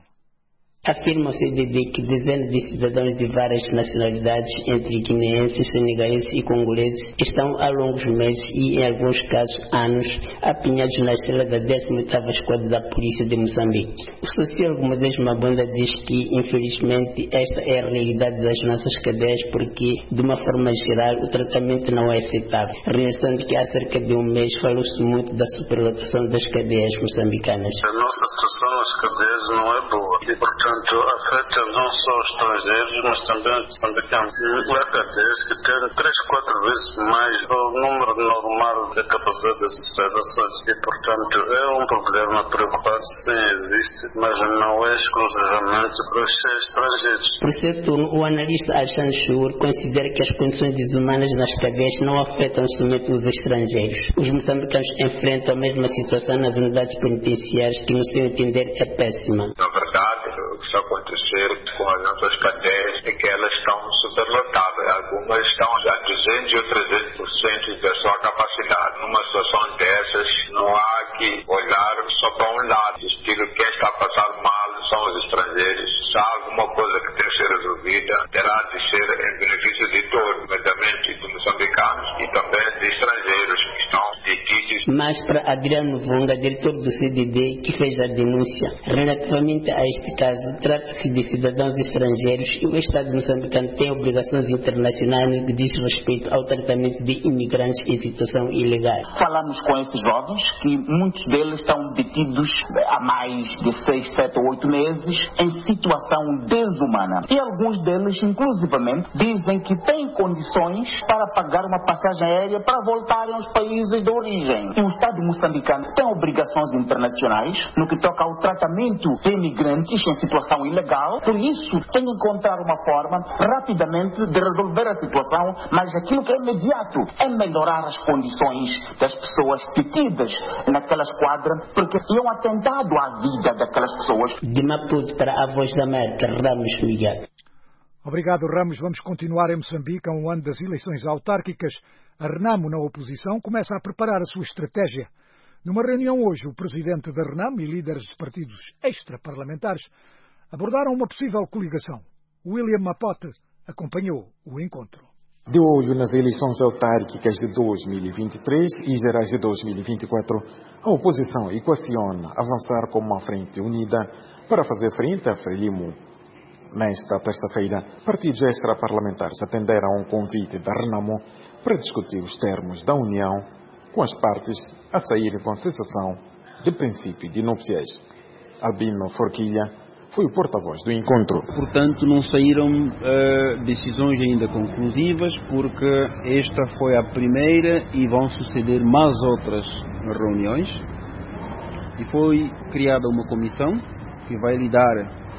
Afirma o C D D que dezenas de cidadãos de várias nacionalidades, entre guineenses, senegalenses e congoleses, estão há longos meses e, em alguns casos, anos, apinhados nas celas da décima oitava Esquadra da Polícia de Moçambique. O sociólogo Moisés Mabunda diz que, infelizmente, esta é a realidade das nossas cadeias porque, de uma forma geral, o tratamento não é aceitável. Realçando que há cerca de um mês falou-se muito da superlotação das cadeias moçambicanas. A nossa situação nas cadeias não é boa e, portanto, afeta não só os estrangeiros, mas também os moçambicanos. Há cadeias que têm três, quatro vezes mais o número normal da capacidade das instalações e, portanto, é um problema preocupante, sim, existe, mas não é exclusivamente para os estrangeiros. Por seu turno, o analista Alexandre Chur considera que as condições desumanas nas cadeias não afetam somente os estrangeiros. Os moçambicanos enfrentam a mesma situação nas unidades penitenciárias que, no seu entender, é péssima. Na verdade, o que está acontecendo com as nossas cadeias é que elas estão superlotadas. Algumas estão a duzentos ou trezentos por cento da sua capacidade. Numa situação dessas, não há que olhar só para um lado. Estilo, quem está a passar mal são os estrangeiros. Se há alguma coisa que tem que ser resolvida, terá de ser em benefício de todos, nomeadamente de moçambicanos e também de estrangeiros que estão detidos. Mas para Adriano Vonga, diretor do C D D, que fez a denúncia, relativamente a este caso, trata-se de cidadãos estrangeiros e o Estado moçambicano tem obrigações internacionais no que diz respeito ao tratamento de imigrantes em situação ilegal. Falamos com esses jovens que muitos deles estão detidos há mais de seis, sete ou oito meses em situação desumana. E alguns deles, inclusivamente, dizem que têm condições para pagar uma passagem aérea para voltarem aos países de origem. E o Estado moçambicano tem obrigações internacionais no que toca ao tratamento de imigrantes em situação ilegal. Por isso, tem que encontrar uma forma rapidamente de resolver a situação, mas aquilo que é imediato é melhorar as condições das pessoas detidas naquela esquadra, porque é um atentado à vida daquelas pessoas. De Maputo para a Voz da América, Ramos Miguel. Obrigado, Ramos. Vamos continuar em Moçambique a um ano das eleições autárquicas. A Renamo, na oposição, começa a preparar a sua estratégia. Numa reunião hoje, o presidente da Renamo e líderes de partidos extraparlamentares abordaram uma possível coligação. William Mapote acompanhou o encontro. De olho nas eleições autárquicas de dois mil e vinte e três e gerais de dois mil e vinte e quatro, a oposição equaciona avançar como uma frente unida para fazer frente à Frelimo. Nesta terça-feira, partidos extraparlamentares atenderam a um convite da Renamo para discutir os termos da união com as partes a saírem com cessação de princípio de núpcias. Albino Forquilha foi o porta-voz do encontro. Portanto, não saíram uh, decisões ainda conclusivas, porque esta foi a primeira e vão suceder mais outras reuniões. E foi criada uma comissão que vai lidar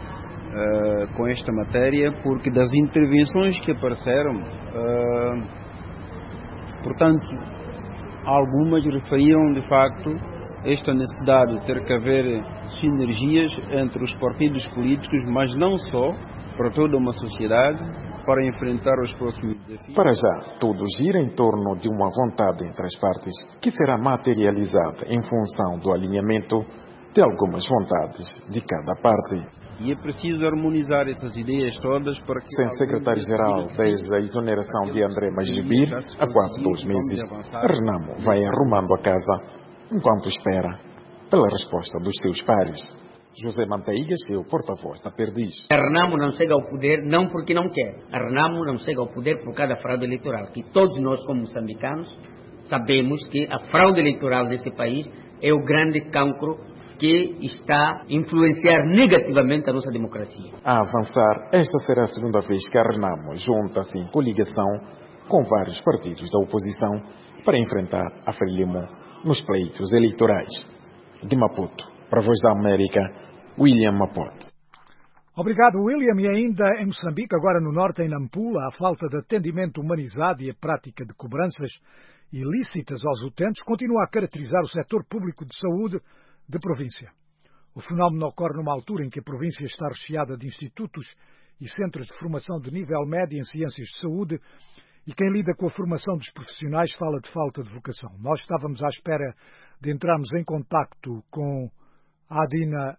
uh, com esta matéria, porque das intervenções que apareceram, uh, portanto, algumas referiram de facto esta necessidade de ter que haver sinergias entre os partidos políticos, mas não só, para toda uma sociedade, para enfrentar os próximos desafios. Para já, tudo gira em torno de uma vontade entre as partes que será materializada em função do alinhamento de algumas vontades de cada parte. E é preciso harmonizar essas ideias todas para que... Sem secretário-geral, desde a exoneração de André Magibir, há quase dois meses, Renamo vai arrumando a casa enquanto espera pela resposta dos seus pares. José Manteiga, seu porta-voz da Perdiz. A Renamo não chega ao poder não porque não quer. A Renamo não chega ao poder por causa da fraude eleitoral, que todos nós, como moçambicanos, sabemos que a fraude eleitoral deste país é o grande cancro que está a influenciar negativamente a nossa democracia. A avançar, esta será a segunda vez que a Renamo junta-se em coligação com vários partidos da oposição para enfrentar a Frelimo nos pleitos eleitorais. De Maputo, para a Voz da América, William Mapote. Obrigado, William. E ainda em Moçambique, agora no norte, em Nampula, a falta de atendimento humanizado e a prática de cobranças ilícitas aos utentes continua a caracterizar o setor público de saúde de província. O fenómeno ocorre numa altura em que a província está recheada de institutos e centros de formação de nível médio em ciências de saúde e quem lida com a formação dos profissionais fala de falta de vocação. Nós estávamos à espera de entrarmos em contacto com a Adina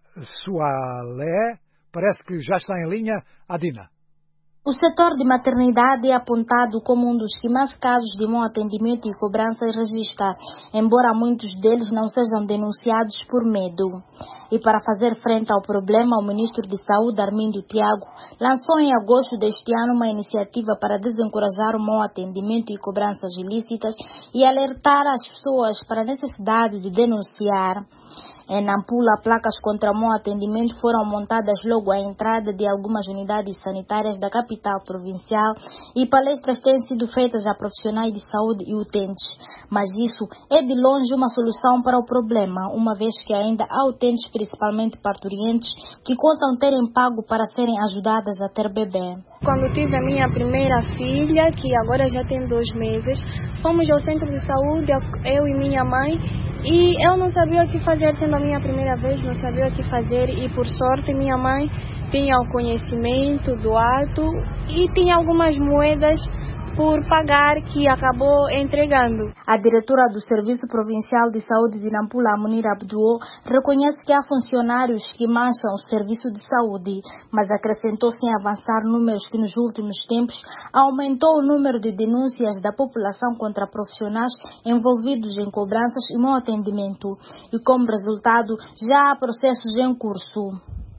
Sualé. Parece que já está em linha. Adina. O setor de maternidade é apontado como um dos que mais casos de mau atendimento e cobranças registra, embora muitos deles não sejam denunciados por medo. E para fazer frente ao problema, o ministro de Saúde, Armindo Tiago, lançou em agosto deste ano uma iniciativa para desencorajar o mau atendimento e cobranças ilícitas e alertar as pessoas para a necessidade de denunciar. Em Nampula, placas contra mau atendimento foram montadas logo à entrada de algumas unidades sanitárias da capital provincial e palestras têm sido feitas a profissionais de saúde e utentes. Mas isso é de longe uma solução para o problema, uma vez que ainda há utentes, principalmente parturientes, que contam terem pago para serem ajudadas a ter bebê. Quando tive a minha primeira filha, que agora já tem dois meses, fomos ao centro de saúde, eu e minha mãe, e eu não sabia o que fazer, sendo a minha primeira vez, não sabia o que fazer, e por sorte minha mãe tinha o conhecimento do ato e tinha algumas moedas por pagar que acabou entregando. A diretora do Serviço Provincial de Saúde de Nampula, Munira Abduo, reconhece que há funcionários que mancham o serviço de saúde, mas acrescentou sem avançar números que nos últimos tempos aumentou o número de denúncias da população contra profissionais envolvidos em cobranças e mau atendimento e como resultado já há processos em curso.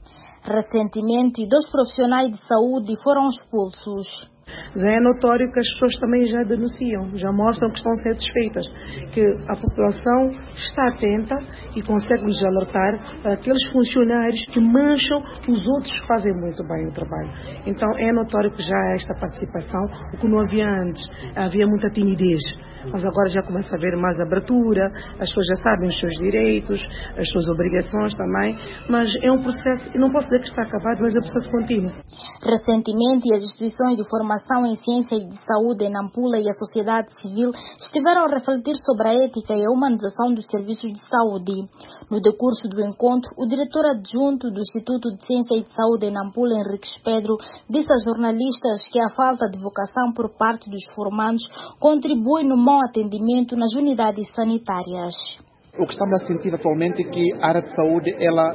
Recentemente, dois profissionais de saúde foram expulsos. Já é notório que as pessoas também já denunciam, já mostram que estão satisfeitas, que a população está atenta e consegue nos alertar para aqueles funcionários que mancham os outros que fazem muito bem o trabalho. Então é notório que já há esta participação, o que não havia antes, havia muita timidez. Mas agora já começa a haver mais abertura, as pessoas já sabem os seus direitos, as suas obrigações também, mas é um processo, e não posso dizer que está acabado, mas é um processo contínuo. Recentemente, as instituições de formação em ciência e de saúde em Nampula e a sociedade civil estiveram a refletir sobre a ética e a humanização dos serviços de saúde. No decurso do encontro, o diretor adjunto do Instituto de Ciência e de Saúde em Nampula, Henriques Pedro, disse a jornalistas que a falta de vocação por parte dos formandos contribui no mau atendimento nas unidades sanitárias. O que estamos a sentir atualmente é que a área de saúde, ela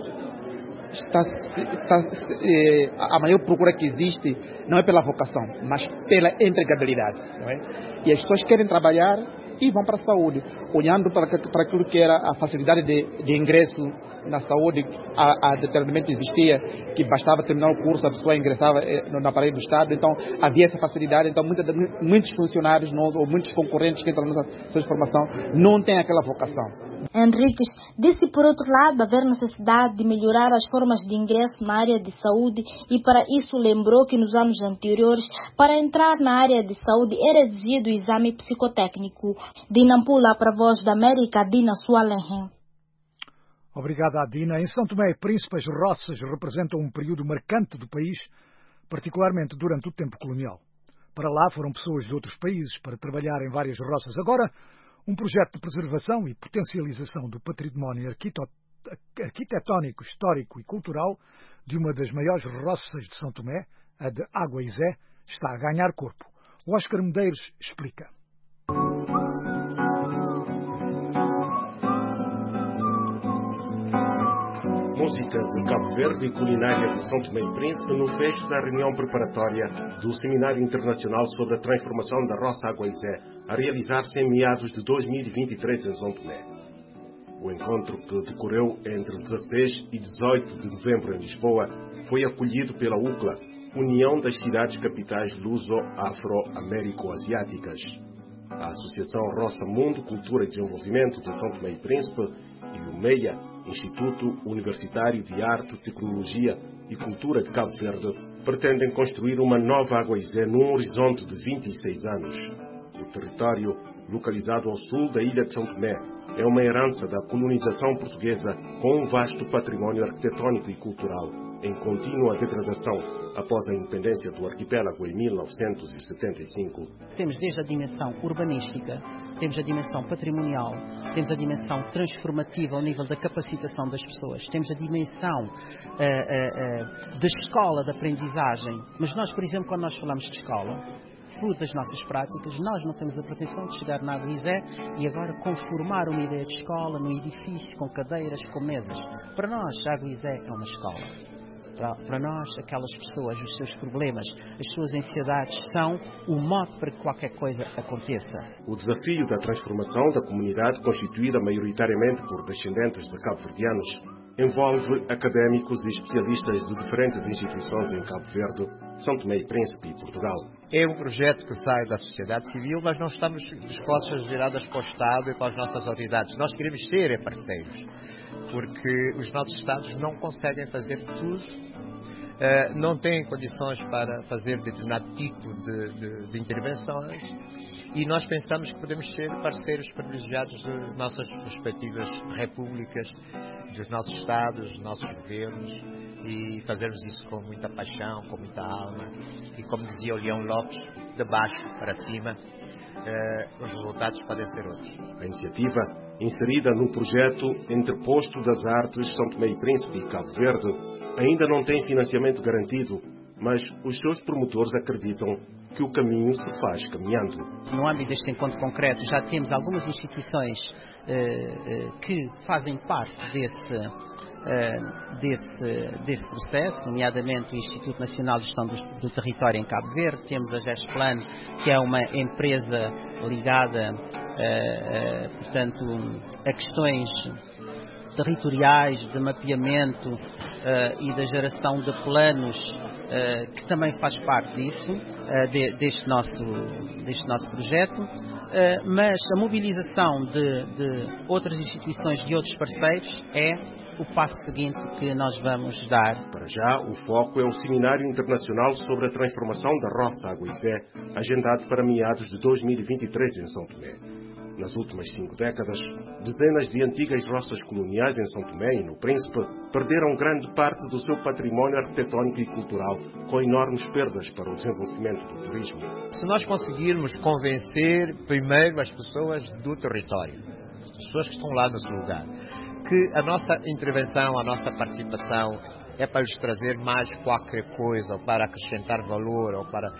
está, está é, a maior procura que existe não é pela vocação, mas pela empregabilidade, não é? E as pessoas querem trabalhar e vão para a saúde, olhando para, para aquilo que era a facilidade de, de ingresso na saúde. A, a determinamento existia, que bastava terminar o curso, a pessoa ingressava no aparelho do Estado, então havia essa facilidade. Então muita, muitos funcionários não, ou muitos concorrentes que entram nessa formação não têm aquela vocação. Henriques disse, por outro lado, haver necessidade de melhorar as formas de ingresso na área de saúde e para isso lembrou que nos anos anteriores, para entrar na área de saúde era exigido o exame psicotécnico. De Nampula para a Voz da América, Dina Sualenhen. Obrigada, Adina. Em São Tomé e Príncipe, as roças representam um período marcante do país, particularmente durante o tempo colonial. Para lá foram pessoas de outros países para trabalhar em várias roças. Agora, um projeto de preservação e potencialização do património arquitetónico, histórico e cultural de uma das maiores roças de São Tomé, a de Água Izé, está a ganhar corpo. Oscar Medeiros explica. Música de Cabo Verde e culinária de São Tomé e Príncipe no fecho da reunião preparatória do Seminário Internacional sobre a Transformação da Roça Aguaizé, a realizar-se em meados de dois mil e vinte e três em São Tomé. O encontro, que decorreu entre dezasseis e dezoito de novembro em Lisboa, foi acolhido pela U C L A, União das Cidades Capitais Luso-Afro-Américo-Asiáticas, a Associação Roça Mundo, Cultura e Desenvolvimento de São Tomé e Príncipe e o MEIA, Instituto Universitário de Arte, Tecnologia e Cultura de Cabo Verde, pretendem construir uma nova Aguaizé num horizonte de vinte e seis anos. O território, localizado ao sul da ilha de São Tomé, é uma herança da colonização portuguesa com um vasto património arquitetónico e cultural, em contínua degradação após a independência do arquipélago em mil novecentos e setenta e cinco. Temos desde a dimensão urbanística, temos a dimensão patrimonial, temos a dimensão transformativa ao nível da capacitação das pessoas, temos a dimensão uh, uh, uh, da escola de aprendizagem. Mas nós, por exemplo, quando nós falamos de escola, fruto das nossas práticas, nós não temos a pretensão de chegar na Aguaizé e agora conformar uma ideia de escola num edifício com cadeiras, com mesas. Para nós, a Aguaizé é uma escola. Para, para nós, aquelas pessoas, os seus problemas, as suas ansiedades são o mote para que qualquer coisa aconteça. O desafio da transformação da comunidade, constituída maioritariamente por descendentes de cabo-verdianos, envolve académicos e especialistas de diferentes instituições em Cabo Verde, São Tomé e Príncipe e Portugal. É um projeto que sai da sociedade civil, mas não estamos dispostos viradas para o Estado e para as nossas autoridades. Nós queremos ser parceiros, porque os nossos Estados não conseguem fazer tudo, Uh, não têm condições para fazer determinado tipo de, de, de intervenções e nós pensamos que podemos ser parceiros privilegiados de nossas respectivas repúblicas, dos nossos Estados, dos nossos governos e fazermos isso com muita paixão, com muita alma e, como dizia o Leão Lopes, de baixo para cima, uh, os resultados podem ser outros. A iniciativa, inserida no projeto Entreposto das Artes São Tomé e Príncipe e Cabo Verde, ainda não tem financiamento garantido, mas os seus promotores acreditam que o caminho se faz caminhando. No âmbito deste encontro concreto, já temos algumas instituições eh, eh, que fazem parte desse, eh, desse, desse processo, nomeadamente o Instituto Nacional de Gestão do, do Território em Cabo Verde, temos a Gestplan, que é uma empresa ligada eh, eh, portanto, a questões territoriais, de mapeamento uh, e da geração de planos, uh, que também faz parte disso, uh, de, deste, nosso, deste nosso projeto, uh, mas a mobilização de, de outras instituições, de outros parceiros, é o passo seguinte que nós vamos dar. Para já, o foco é o Seminário Internacional sobre a Transformação da Roça Aguaizé, agendado para meados de dois mil e vinte e três em São Tomé. Nas últimas cinco décadas, dezenas de antigas roças coloniais em São Tomé e no Príncipe perderam grande parte do seu património arquitetónico e cultural, com enormes perdas para o desenvolvimento do turismo. Se nós conseguirmos convencer primeiro as pessoas do território, as pessoas que estão lá no seu lugar, que a nossa intervenção, a nossa participação é para lhes trazer mais qualquer coisa, ou para acrescentar valor, ou para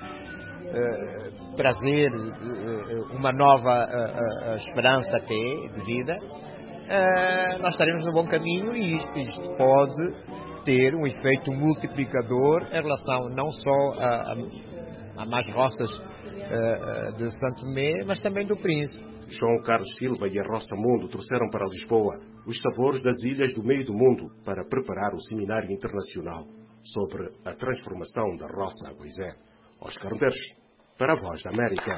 Uh, trazer uh, uma nova uh, uh, esperança até de vida, uh, nós estaremos no bom caminho e isto, isto pode ter um efeito multiplicador em relação não só a, a, a mais roças uh, de Santo Tomé, mas também do Príncipe. João Carlos Silva e a Roça Mundo trouxeram para Lisboa os sabores das ilhas do meio do mundo para preparar o Seminário Internacional sobre a Transformação da Roça Aguaizé. Oscar Medeiros, para a Voz da América.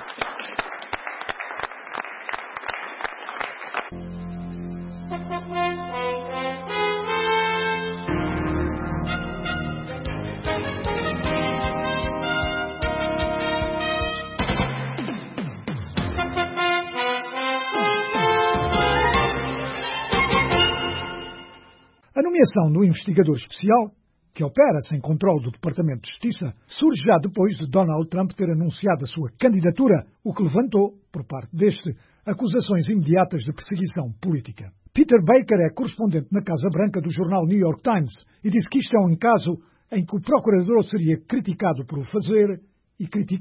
A nomeação do investigador especial, que opera sem controle do Departamento de Justiça, surge já depois de Donald Trump ter anunciado a sua candidatura, o que levantou, por parte deste, acusações imediatas de perseguição política. Peter Baker é correspondente na Casa Branca do jornal New York Times e disse que isto é um caso em que o procurador seria criticado por o fazer e criticado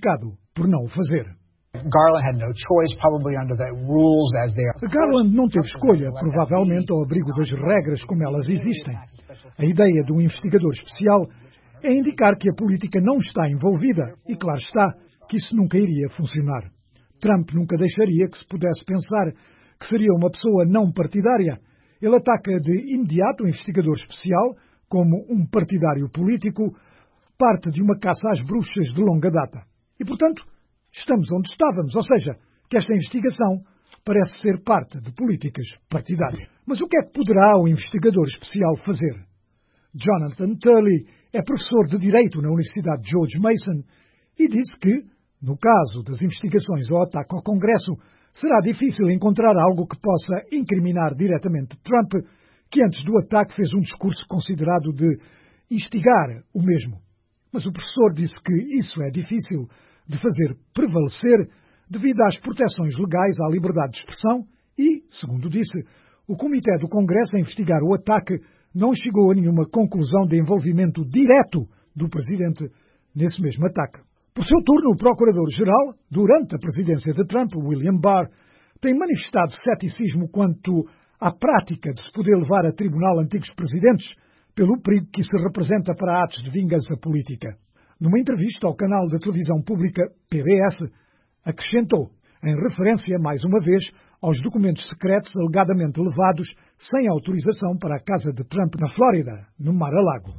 por não o fazer. Garland had no choice, probably under the rules as they are. Garland não teve escolha, provavelmente ao abrigo das regras como elas existem. A ideia de um investigador especial é indicar que a política não está envolvida e, claro está, que isso nunca iria funcionar. Trump nunca deixaria que se pudesse pensar que seria uma pessoa não partidária. Ele ataca de imediato o investigador especial como um partidário político, parte de uma caça às bruxas de longa data. E, portanto, estamos onde estávamos, ou seja, que esta investigação parece ser parte de políticas partidárias. Mas o que é que poderá o investigador especial fazer? Jonathan Turley é professor de Direito na Universidade George Mason e disse que, no caso das investigações ao ataque ao Congresso, será difícil encontrar algo que possa incriminar diretamente Trump, que antes do ataque fez um discurso considerado de instigar o mesmo. Mas o professor disse que isso é difícil de fazer prevalecer devido às proteções legais à liberdade de expressão e, segundo disse, o Comitê do Congresso a investigar o ataque não chegou a nenhuma conclusão de envolvimento direto do presidente nesse mesmo ataque. Por seu turno, o procurador-geral, durante a presidência de Trump, William Barr, tem manifestado ceticismo quanto à prática de se poder levar a tribunal antigos presidentes pelo perigo que isso representa para atos de vingança política. Numa entrevista ao canal de televisão pública P B S, acrescentou, em referência, mais uma vez, aos documentos secretos alegadamente levados sem autorização para a casa de Trump na Flórida, no Mar-a-Lago.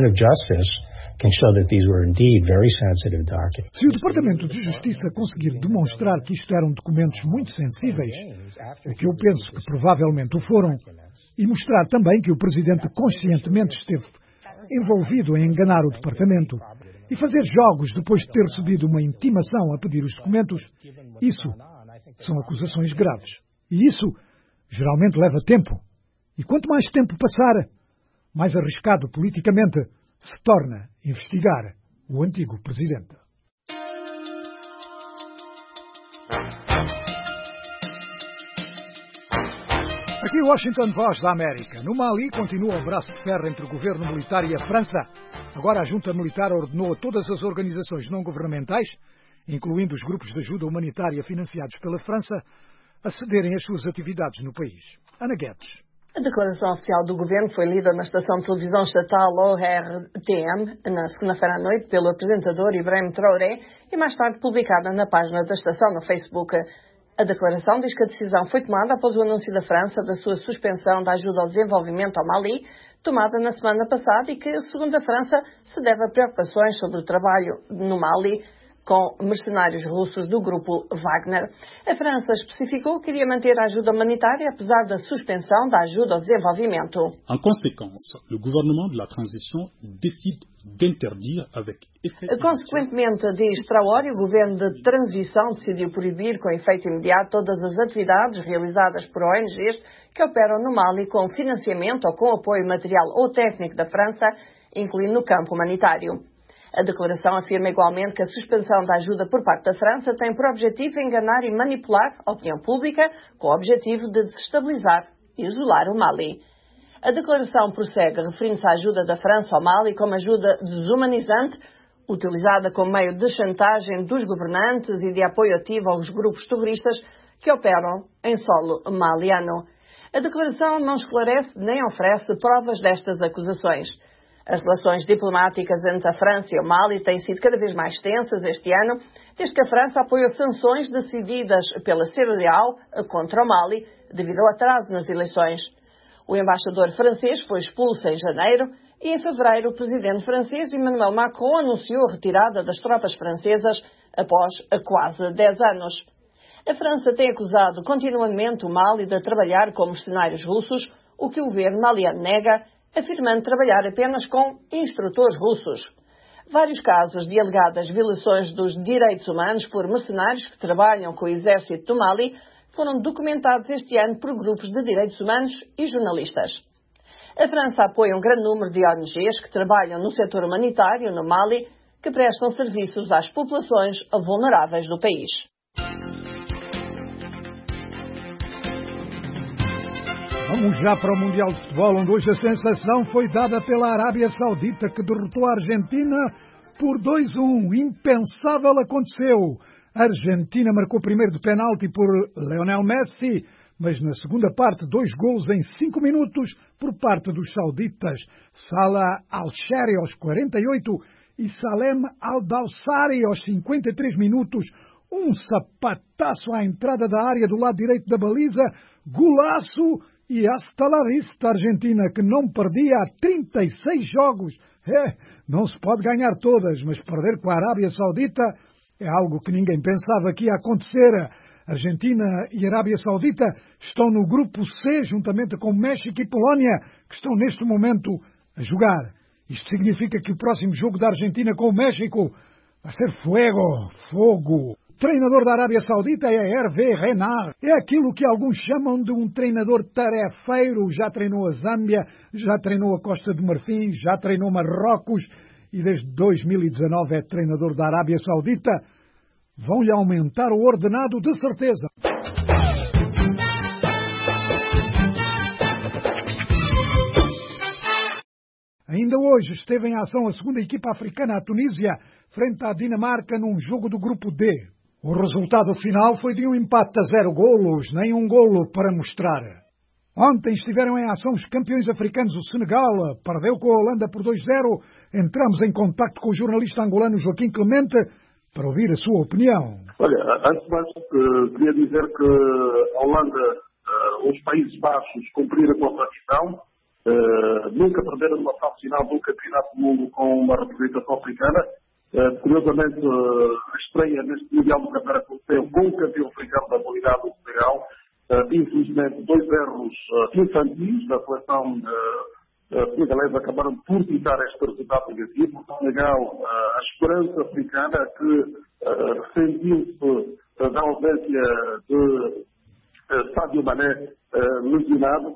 Se o Departamento de Justiça conseguir demonstrar que isto eram documentos muito sensíveis, o que eu penso que provavelmente o foram, e mostrar também que o Presidente conscientemente esteve envolvido em enganar o Departamento, e fazer jogos depois de ter recebido uma intimação a pedir os documentos, isso são acusações graves. E isso geralmente leva tempo. E quanto mais tempo passar, mais arriscado politicamente se torna investigar o antigo presidente. Aqui Washington, Voz da América. No Mali continua o braço de ferro entre o governo militar e a França. Agora a junta militar ordenou a todas as organizações não governamentais, incluindo os grupos de ajuda humanitária financiados pela França, a cederem as suas atividades no país. Ana Guedes. A declaração oficial do governo foi lida na estação de televisão estatal O R T M na segunda-feira à noite pelo apresentador Ibrahim Traoré e mais tarde publicada na página da estação no Facebook. A declaração diz que a decisão foi tomada após o anúncio da França da sua suspensão da ajuda ao desenvolvimento ao Mali, tomada na semana passada e que, segundo a França, se deve a preocupações sobre o trabalho no Mali com mercenários russos do grupo Wagner. A França especificou que iria manter a ajuda humanitária apesar da suspensão da ajuda ao desenvolvimento. En conséquence, le gouvernement de la transition décide d'interdire avec effet... Consequentemente, diz Traoré, o governo de transição decidiu proibir com efeito imediato todas as atividades realizadas por O N Gs que operam no Mali com financiamento ou com apoio material ou técnico da França, incluindo no campo humanitário. A declaração afirma igualmente que a suspensão da ajuda por parte da França tem por objetivo enganar e manipular a opinião pública com o objetivo de desestabilizar e isolar o Mali. A declaração prossegue referindo-se à ajuda da França ao Mali como ajuda desumanizante, utilizada como meio de chantagem dos governantes e de apoio ativo aos grupos terroristas que operam em solo maliano. A declaração não esclarece nem oferece provas destas acusações. As relações diplomáticas entre a França e o Mali têm sido cada vez mais tensas este ano, desde que a França apoiou sanções decididas pela C E D E A O contra o Mali devido ao atraso nas eleições. O embaixador francês foi expulso em janeiro e, em fevereiro, o presidente francês Emmanuel Macron anunciou a retirada das tropas francesas após quase dez anos. A França tem acusado continuamente o Mali de trabalhar com mercenários russos, o que o governo maliano nega, afirmando trabalhar apenas com instrutores russos. Vários casos de alegadas violações dos direitos humanos por mercenários que trabalham com o exército do Mali foram documentados este ano por grupos de direitos humanos e jornalistas. A França apoia um grande número de O N Gs que trabalham no setor humanitário no Mali, que prestam serviços às populações vulneráveis do país. Vamos já para o Mundial de Futebol, onde hoje a sensação foi dada pela Arábia Saudita, que derrotou a Argentina por dois a um. Impensável aconteceu. A Argentina marcou primeiro de penalti por Lionel Messi, mas na segunda parte, dois golos em cinco minutos por parte dos sauditas. Salah Al-Shehri aos quarenta e oito e Salem Al-Dawsari aos cinquenta e três minutos. Um sapataço à entrada da área do lado direito da baliza. Golaço e hasta la vista, Argentina, que não perdia há trinta e seis jogos. É, não se pode ganhar todas, mas perder com a Arábia Saudita é algo que ninguém pensava que ia acontecer. Argentina e Arábia Saudita estão no grupo C, juntamente com México e Polónia, que estão neste momento a jogar. Isto significa que o próximo jogo da Argentina com o México vai ser fuego, fogo. O treinador da Arábia Saudita é Hervé Renard. É aquilo que alguns chamam de um treinador tarefeiro. Já treinou a Zâmbia, já treinou a Costa do Marfim, já treinou Marrocos e desde dois mil e dezanove é treinador da Arábia Saudita. Vão-lhe aumentar o ordenado de certeza. Ainda hoje esteve em ação a segunda equipa africana, a Tunísia, frente à Dinamarca num jogo do grupo D. O resultado final foi de um empate a zero golos, nem um golo para mostrar. Ontem estiveram em ação os campeões africanos, o Senegal, perdeu com a Holanda por dois a zero. Entramos em contacto com o jornalista angolano Joaquim Clemente para ouvir a sua opinião. Olha, antes de mais, uh, queria dizer que a Holanda, uh, os Países Baixos, cumpriram com a tradição, uh, nunca perderam uma fase final do Campeonato do Mundo com uma representação africana. Uh, curiosamente, uh, a estreia neste Mundial do Qatar aconteceu com o campeão africano da modalidade do Senegal. Uh, infelizmente, dois erros uh, infantis da seleção uh, senegalesa acabaram por evitar este resultado negativo. O Senegal, uh, a esperança africana que uh, ressentiu-se uh, da ausência de uh, Sadio Mané uh, lesionado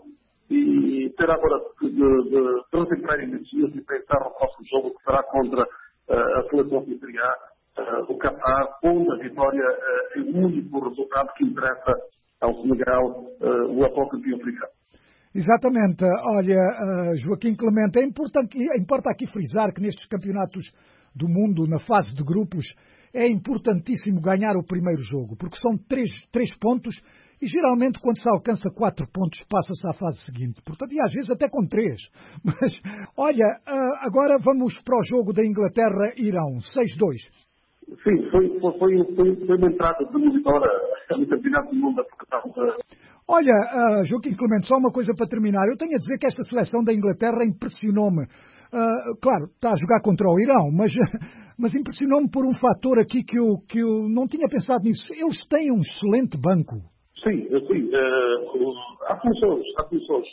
e ter agora de, de, de recentrar energias e pensar no próximo jogo que será contra uh, a seleção anfitriã, uh, o Qatar, onde a vitória uh, é o único resultado que interessa ao Senegal, uh, o atual campeão africano. Exatamente. Olha, uh, Joaquim Clemente, é importante, importa aqui frisar que nestes campeonatos do mundo, na fase de grupos, é importantíssimo ganhar o primeiro jogo, porque são três, três pontos e geralmente quando se alcança quatro pontos passa-se à fase seguinte. Portanto, e às vezes até com três. Mas, olha, uh, agora vamos para o jogo da Inglaterra-Irão, seis a dois. Sim, foi, foi, foi, foi, foi uma entrada demolidora no campeonato do mundo da Portugal. Olha, uh, Joaquim Clemente, só uma coisa para terminar. Eu tenho a dizer que esta seleção da Inglaterra impressionou-me. Uh, claro, está a jogar contra o Irão, mas, mas impressionou-me por um fator aqui que eu, que eu não tinha pensado nisso. Eles têm um excelente banco. Sim, sim. Uh, há funções, há funções.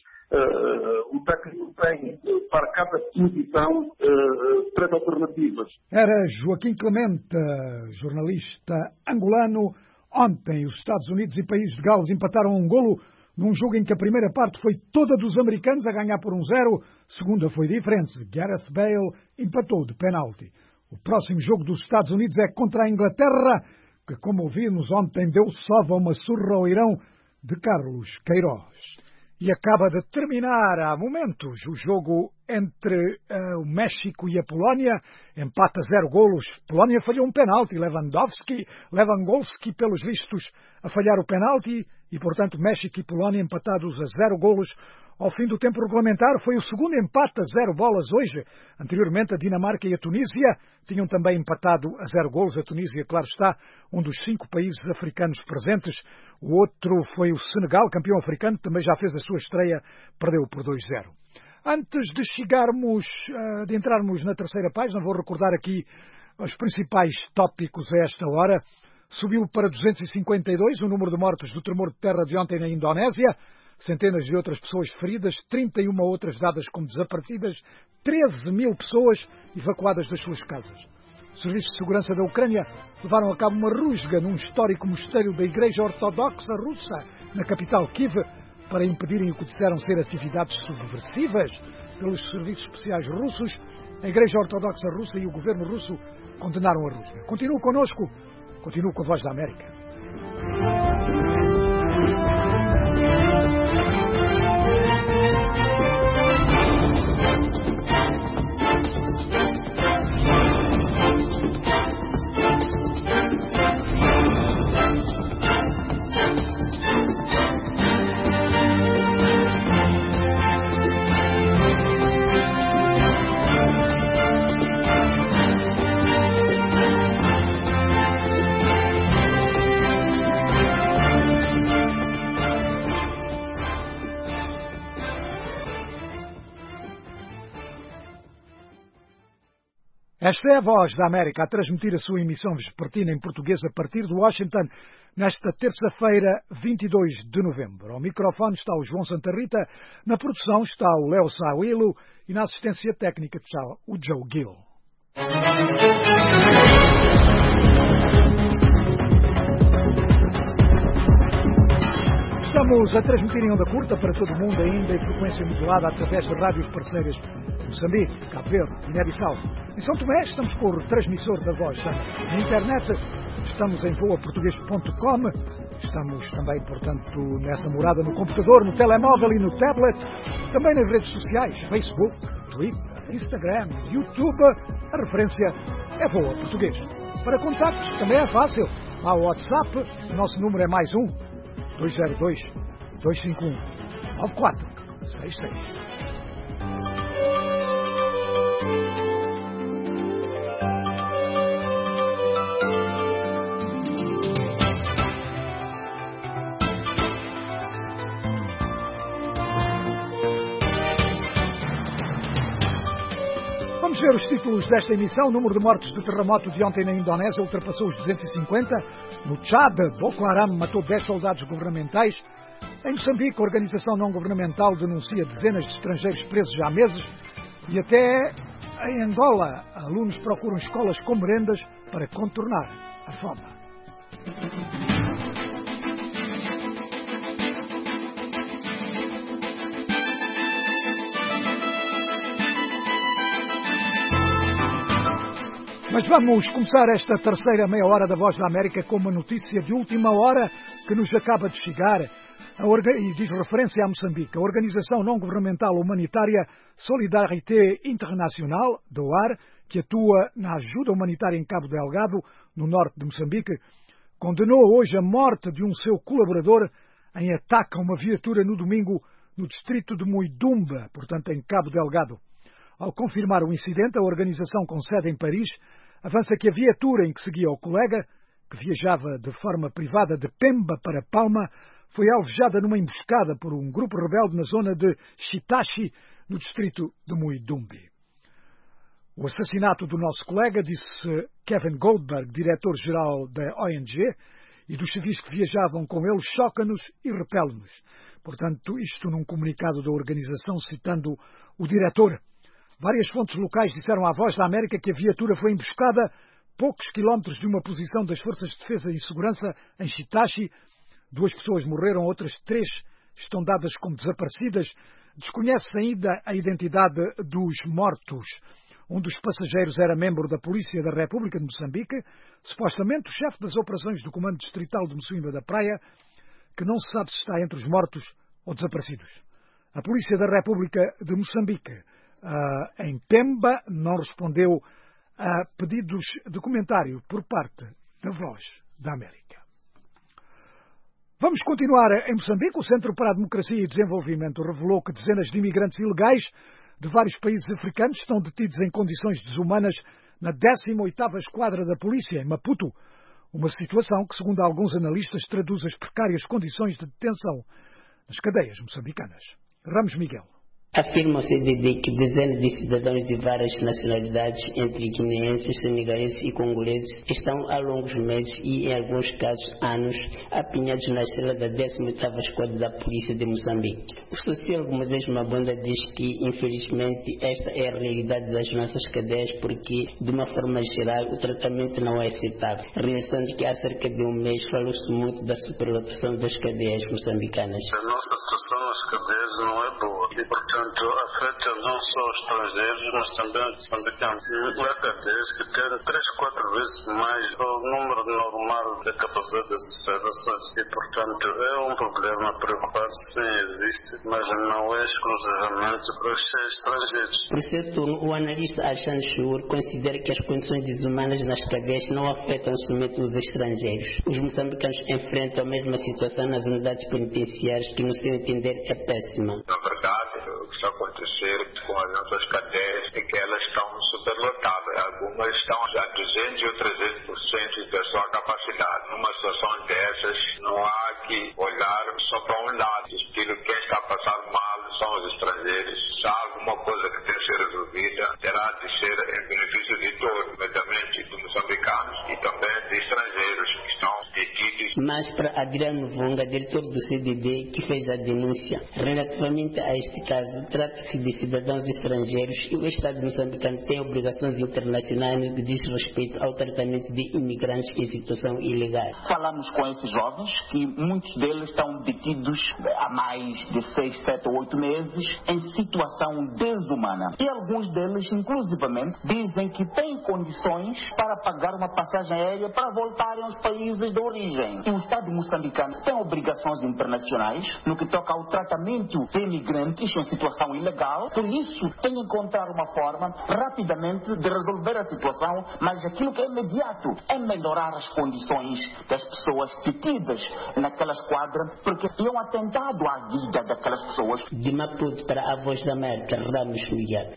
Uh, o técnico tem, uh, para cada posição, uh, três alternativas. Era Joaquim Clemente, jornalista angolano. Ontem, os Estados Unidos e Países de Gales empataram um golo num jogo em que a primeira parte foi toda dos americanos a ganhar por um zero. Segunda foi diferente. Gareth Bale empatou de penalti. O próximo jogo dos Estados Unidos é contra a Inglaterra, que, como ouvimos ontem, deu sova uma surra ao Irão de Carlos Queiroz. E acaba de terminar há momentos o jogo entre uh, o México e a Polónia. Empate a zero golos. Polónia falhou um penalti. Lewandowski, Lewandowski, pelos vistos, a falhar o penalti. E, portanto, México e Polónia empatados a zero golos. Ao fim do tempo regulamentar, foi o segundo empate a zero bolas hoje. Anteriormente, a Dinamarca e a Tunísia tinham também empatado a zero golos. A Tunísia, claro está, um dos cinco países africanos presentes. O outro foi o Senegal, campeão africano, também já fez a sua estreia, perdeu por dois a zero. Antes de chegarmos, de entrarmos na terceira página, vou recordar aqui os principais tópicos a esta hora. Subiu para duzentos e cinquenta e dois o número de mortos do tremor de terra de ontem na Indonésia. Centenas de outras pessoas feridas, trinta e uma outras dadas como desaparecidas, treze mil pessoas evacuadas das suas casas. Os serviços de segurança da Ucrânia levaram a cabo uma rusga num histórico mosteiro da Igreja Ortodoxa Russa, na capital Kiev, para impedirem o que disseram ser atividades subversivas pelos serviços especiais russos. A Igreja Ortodoxa Russa e o governo russo condenaram a rusga. Continua connosco, continua com a Voz da América. Esta é a Voz da América a transmitir a sua emissão vespertina em português a partir de Washington, nesta terça-feira, vinte e dois de novembro. Ao microfone está o João Santa Rita, na produção está o Léo Sauilo e na assistência técnica está o Joe Gill. Estamos a transmitir em onda curta para todo o mundo, ainda em frequência modulada através de rádios parceiras de Moçambique, Cabo Verde, Guiné-Bissau. Em São Tomé estamos por transmissor da Voz. Na internet estamos em voa português ponto com. Estamos também, portanto, nessa morada no computador, no telemóvel e no tablet. Também nas redes sociais, Facebook, Twitter, Instagram, YouTube. A referência é Voa Português. Para contactos também é fácil. Há o WhatsApp, o nosso número é mais um. dois zero dois, dois cinco um, nove quatro seis seis. Vamos ver os títulos desta emissão. O número de mortos do terremoto de ontem na Indonésia ultrapassou os duzentos e cinquenta. No Tchad, Boko Haram matou dez soldados governamentais. Em Moçambique, a organização não-governamental denuncia dezenas de estrangeiros presos há meses. E até em Angola, alunos procuram escolas com merendas para contornar a fome. Mas vamos começar esta terceira meia hora da Voz da América com uma notícia de última hora que nos acaba de chegar a orga... e diz referência a Moçambique. A Organização Não-Governamental Humanitária Solidarité Internacional, D O A R, que atua na ajuda humanitária em Cabo Delgado, no norte de Moçambique, condenou hoje a morte de um seu colaborador em ataque a uma viatura no domingo no distrito de Muidumba, portanto em Cabo Delgado. Ao confirmar o incidente, a organização com sede em Paris avança que a viatura em que seguia o colega, que viajava de forma privada de Pemba para Palma, foi alvejada numa emboscada por um grupo rebelde na zona de Chitachi, no distrito de Muidumbi. O assassinato do nosso colega, disse Kevin Goldberg, diretor-geral da O N G, e dos civis que viajavam com ele, choca-nos e repele-nos. Portanto, isto num comunicado da organização citando o diretor. Várias fontes locais disseram à Voz da América que a viatura foi emboscada poucos quilómetros de uma posição das Forças de Defesa e Segurança em Chitachi. Duas pessoas morreram, outras três estão dadas como desaparecidas. Desconhece-se ainda a identidade dos mortos. Um dos passageiros era membro da Polícia da República de Moçambique, supostamente o chefe das operações do Comando Distrital de Moçambique da Praia, que não se sabe se está entre os mortos ou desaparecidos. A Polícia da República de Moçambique, Uh, em Pemba, não respondeu a pedidos de comentário por parte da Voz da América. Vamos continuar em Moçambique. O Centro para a Democracia e Desenvolvimento revelou que dezenas de imigrantes ilegais de vários países africanos estão detidos em condições desumanas na décima oitava Esquadra da Polícia, em Maputo. Uma situação que, segundo alguns analistas, traduz as precárias condições de detenção nas cadeias moçambicanas. Ramos Miguel. Afirma-se de que dezenas de cidadãos de várias nacionalidades, entre guineenses, senegaleses e congoleses, estão há longos meses e, em alguns casos, anos, apinhados na cela da décima oitava Esquadra da Polícia de Moçambique. O sociólogo Modesto Mabonda diz que, infelizmente, esta é a realidade das nossas cadeias porque, de uma forma geral, o tratamento não é aceitável. Realçando que há cerca de um mês falou-se muito da superlotação das cadeias moçambicanas. A nossa situação nas cadeias não é boa e, portanto, afeta não só os estrangeiros, mas também os moçambicanos. Há cadeias que têm três, quatro vezes mais o número normal da capacidade das observações. E, portanto, é um problema preocupante, sim, existe, mas não é exclusivamente para os estrangeiros. Por seu turno, o analista Alexandre Chur considera que as condições desumanas nas cadeias não afetam somente os estrangeiros. Os moçambicanos enfrentam a mesma situação nas unidades penitenciárias, que, no seu entender, é péssima. Na verdade, o que está a acontecer com as nossas cadeias é que elas estão superlotadas. Algumas estão a duzentos ou trezentos por cento da sua capacidade. Numa situação dessas, não há que olhar só para um lado. Estilo, quem está a passar mal são os estrangeiros. Se há alguma coisa que tem que ser resolvida, terá de ser em benefício de todos, nomeadamente dos moçambicanos e também de estrangeiros que estão detidos. Mas para Adriano Vonga, diretor do C D D, que fez a denúncia, relativamente a este caso, trata-se de cidadãos estrangeiros e o Estado moçambicano tem obrigações internacionais no que diz respeito ao tratamento de imigrantes em situação ilegal. Falamos com esses jovens que muitos deles estão detidos há mais de seis, sete ou oito meses em situação desumana. E alguns deles, inclusivamente, dizem que têm condições para pagar uma passagem aérea para voltarem aos países de origem. E o Estado moçambicano tem obrigações internacionais no que toca ao tratamento de imigrantes em situação ilegal. Por isso, tem que encontrar uma forma rapidamente de resolver a situação, mas aquilo que é imediato é melhorar as condições das pessoas detidas naquela esquadra, porque é um atentado à vida daquelas pessoas. De Maputo para a Voz da América, Ramos Miguel.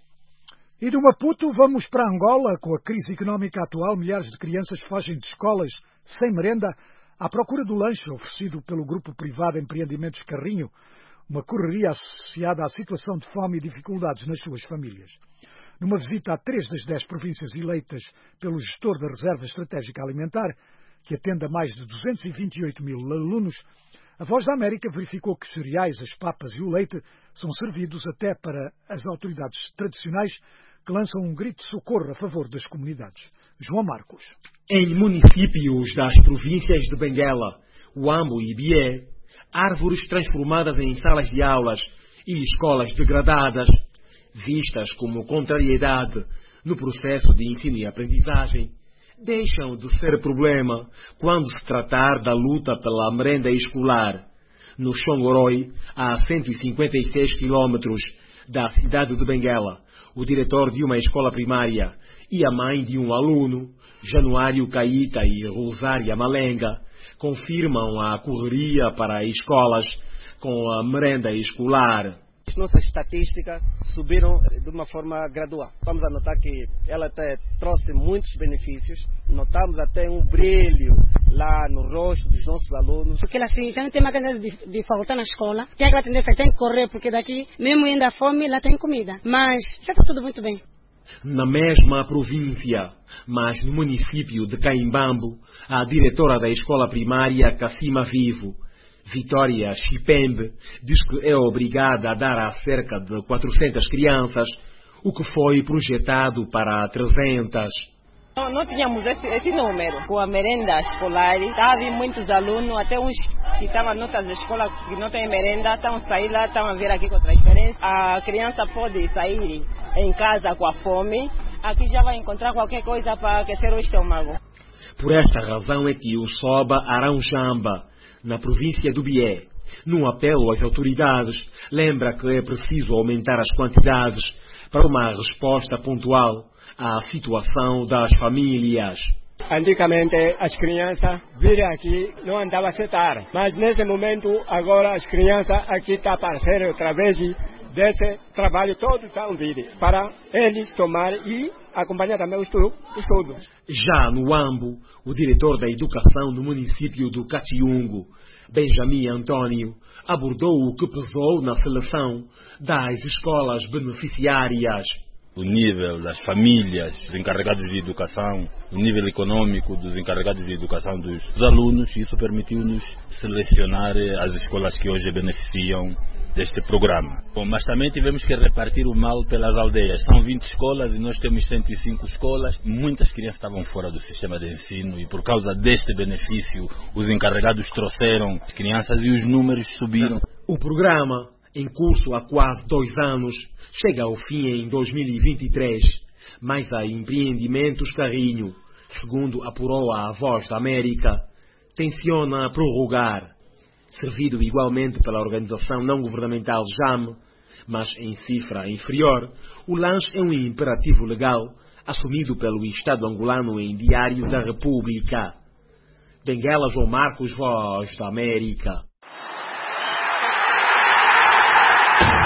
E do Maputo vamos para Angola. Com a crise económica atual, milhares de crianças fogem de escolas sem merenda à procura do lanche oferecido pelo grupo privado Empreendimentos Carrinho, uma correria associada à situação de fome e dificuldades nas suas famílias. Numa visita a três das dez províncias eleitas pelo gestor da Reserva Estratégica Alimentar, que atende a mais de duzentos e vinte e oito mil alunos, a Voz da América verificou que os cereais, as papas e o leite são servidos até para as autoridades tradicionais que lançam um grito de socorro a favor das comunidades. João Marcos. Em municípios das províncias de Benguela, Huambo e Bié, árvores transformadas em salas de aulas e escolas degradadas, vistas como contrariedade no processo de ensino e aprendizagem, deixam de ser problema quando se tratar da luta pela merenda escolar. No Xongoroi, a cento e cinquenta e seis quilômetros da cidade de Benguela, o diretor de uma escola primária e a mãe de um aluno, Januário Caíta e Rosária Malenga, confirmam a correria para as escolas com a merenda escolar. As nossas estatísticas subiram de uma forma gradual. Vamos a notar que ela até trouxe muitos benefícios. Notamos até um brilho lá no rosto dos nossos alunos. Porque assim, já não tem mais ganas de, de faltar na escola. Tem aquela tendência, tem que correr, porque daqui, mesmo ainda a fome, lá tem comida. Mas já está tudo muito bem. Na mesma província, mas no município de Caimbambo, a diretora da escola primária Cacima Vivo, Vitória Chipembe, diz que é obrigada a dar a cerca de quatrocentas crianças o que foi projetado para trezentas. Não, não tínhamos esse, esse número. Com a merenda escolar, havia muitos alunos, até uns que estavam notas da escola que não têm merenda, estão a sair lá, estão a vir aqui com transferência. A criança pode sair em casa com a fome, aqui já vai encontrar qualquer coisa para aquecer o estômago. Por esta razão é que o Soba Aranjamba, na província do Bié, num apelo às autoridades, lembra que é preciso aumentar as quantidades para uma resposta pontual à situação das famílias. Antigamente as crianças virem aqui não andavam a sentar, mas nesse momento agora as crianças aqui estão a aparecer através desse trabalho todo estão vindo para eles tomar e acompanhar também o estudo, o estudo. Já no Huambo, o diretor da educação do município do Catiungo, Benjamin Antônio, abordou o que pesou na seleção das escolas beneficiárias. O nível das famílias, dos encarregados de educação, o nível econômico dos encarregados de educação dos alunos, isso permitiu-nos selecionar as escolas que hoje beneficiam deste programa. Bom, mas também tivemos que repartir o mal pelas aldeias. São vinte escolas e nós temos cento e cinco escolas. Muitas crianças estavam fora do sistema de ensino e por causa deste benefício os encarregados trouxeram as crianças e os números subiram. O programa, em curso há quase dois anos, chega ao fim em dois mil e vinte e três, mas a Empreendimentos Carrinho, segundo apurou a Voz da América, tenciona prorrogar. Servido igualmente pela organização não-governamental J A M, mas em cifra inferior, o lanche é um imperativo legal assumido pelo Estado angolano em Diário da República. Benguela, João Marcos, Voz da América.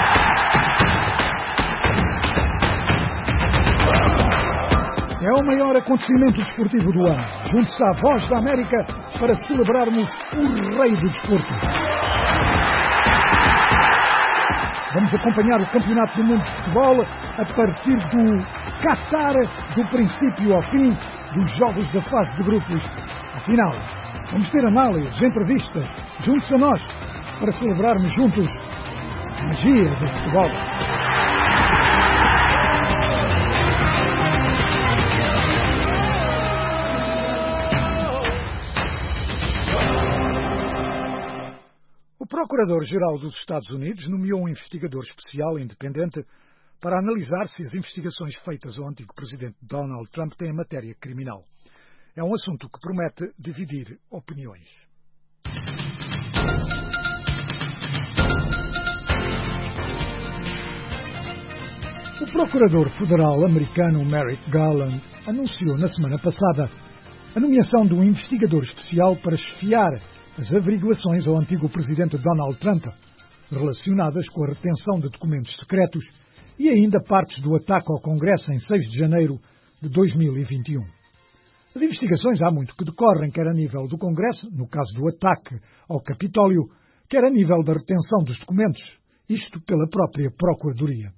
É o maior acontecimento desportivo do ano. Junte-se à Voz da América para celebrarmos o rei do desporto. Vamos acompanhar o Campeonato do Mundo de Futebol a partir do Qatar, do princípio ao fim dos jogos da fase de grupos. Afinal, vamos ter análises, entrevistas, juntos a nós, para celebrarmos juntos a magia do futebol. O Procurador-Geral dos Estados Unidos nomeou um investigador especial independente para analisar se as investigações feitas ao antigo presidente Donald Trump têm matéria criminal. É um assunto que promete dividir opiniões. O Procurador Federal americano Merrick Garland anunciou na semana passada a nomeação de um investigador especial para esfiar as averiguações ao antigo presidente Donald Trump, relacionadas com a retenção de documentos secretos e ainda partes do ataque ao Congresso em seis de janeiro de dois mil e vinte e um. As investigações há muito que decorrem, quer a nível do Congresso, no caso do ataque ao Capitólio, quer a nível da retenção dos documentos, isto pela própria Procuradoria.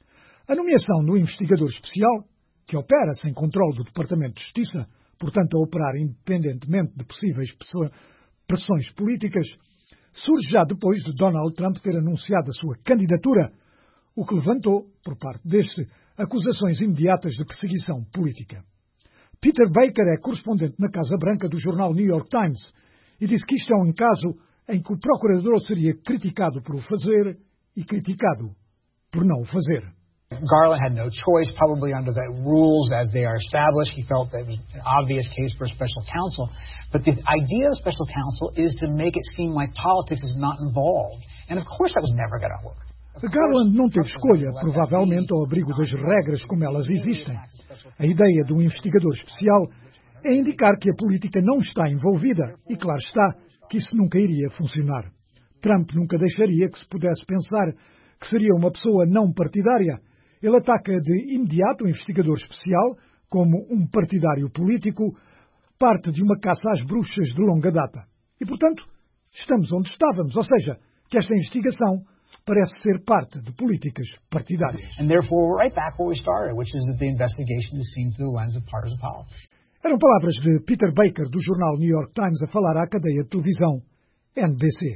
A nomeação do investigador especial, que opera sem controle do Departamento de Justiça, portanto a operar independentemente de possíveis pressões políticas, surge já depois de Donald Trump ter anunciado a sua candidatura, o que levantou, por parte deste, acusações imediatas de perseguição política. Peter Baker é correspondente na Casa Branca do jornal New York Times e disse que isto é um caso em que o procurador seria criticado por o fazer e criticado por não o fazer. Garland had no choice, probably under the rules as they are established. He felt that it was an obvious case for a special counsel. But the idea of special counsel is to make it seem like politics is not involved. And of course that was never going to work. Garland não teve escolha, provavelmente ao abrigo das regras como elas existem. A ideia de um investigador especial é indicar que a política não está envolvida e, claro está, que isso nunca iria funcionar. Trump nunca deixaria que se pudesse pensar que seria uma pessoa não partidária. Ele ataca de imediato o investigador especial como um partidário político, parte de uma caça às bruxas de longa data. E, portanto, estamos onde estávamos, ou seja, que esta investigação parece ser parte de políticas partidárias. And therefore we're right back where we started, which is that the investigation is seen through the lens of partisan politics. Eram palavras de Peter Baker, do jornal New York Times, a falar à cadeia de televisão N B C.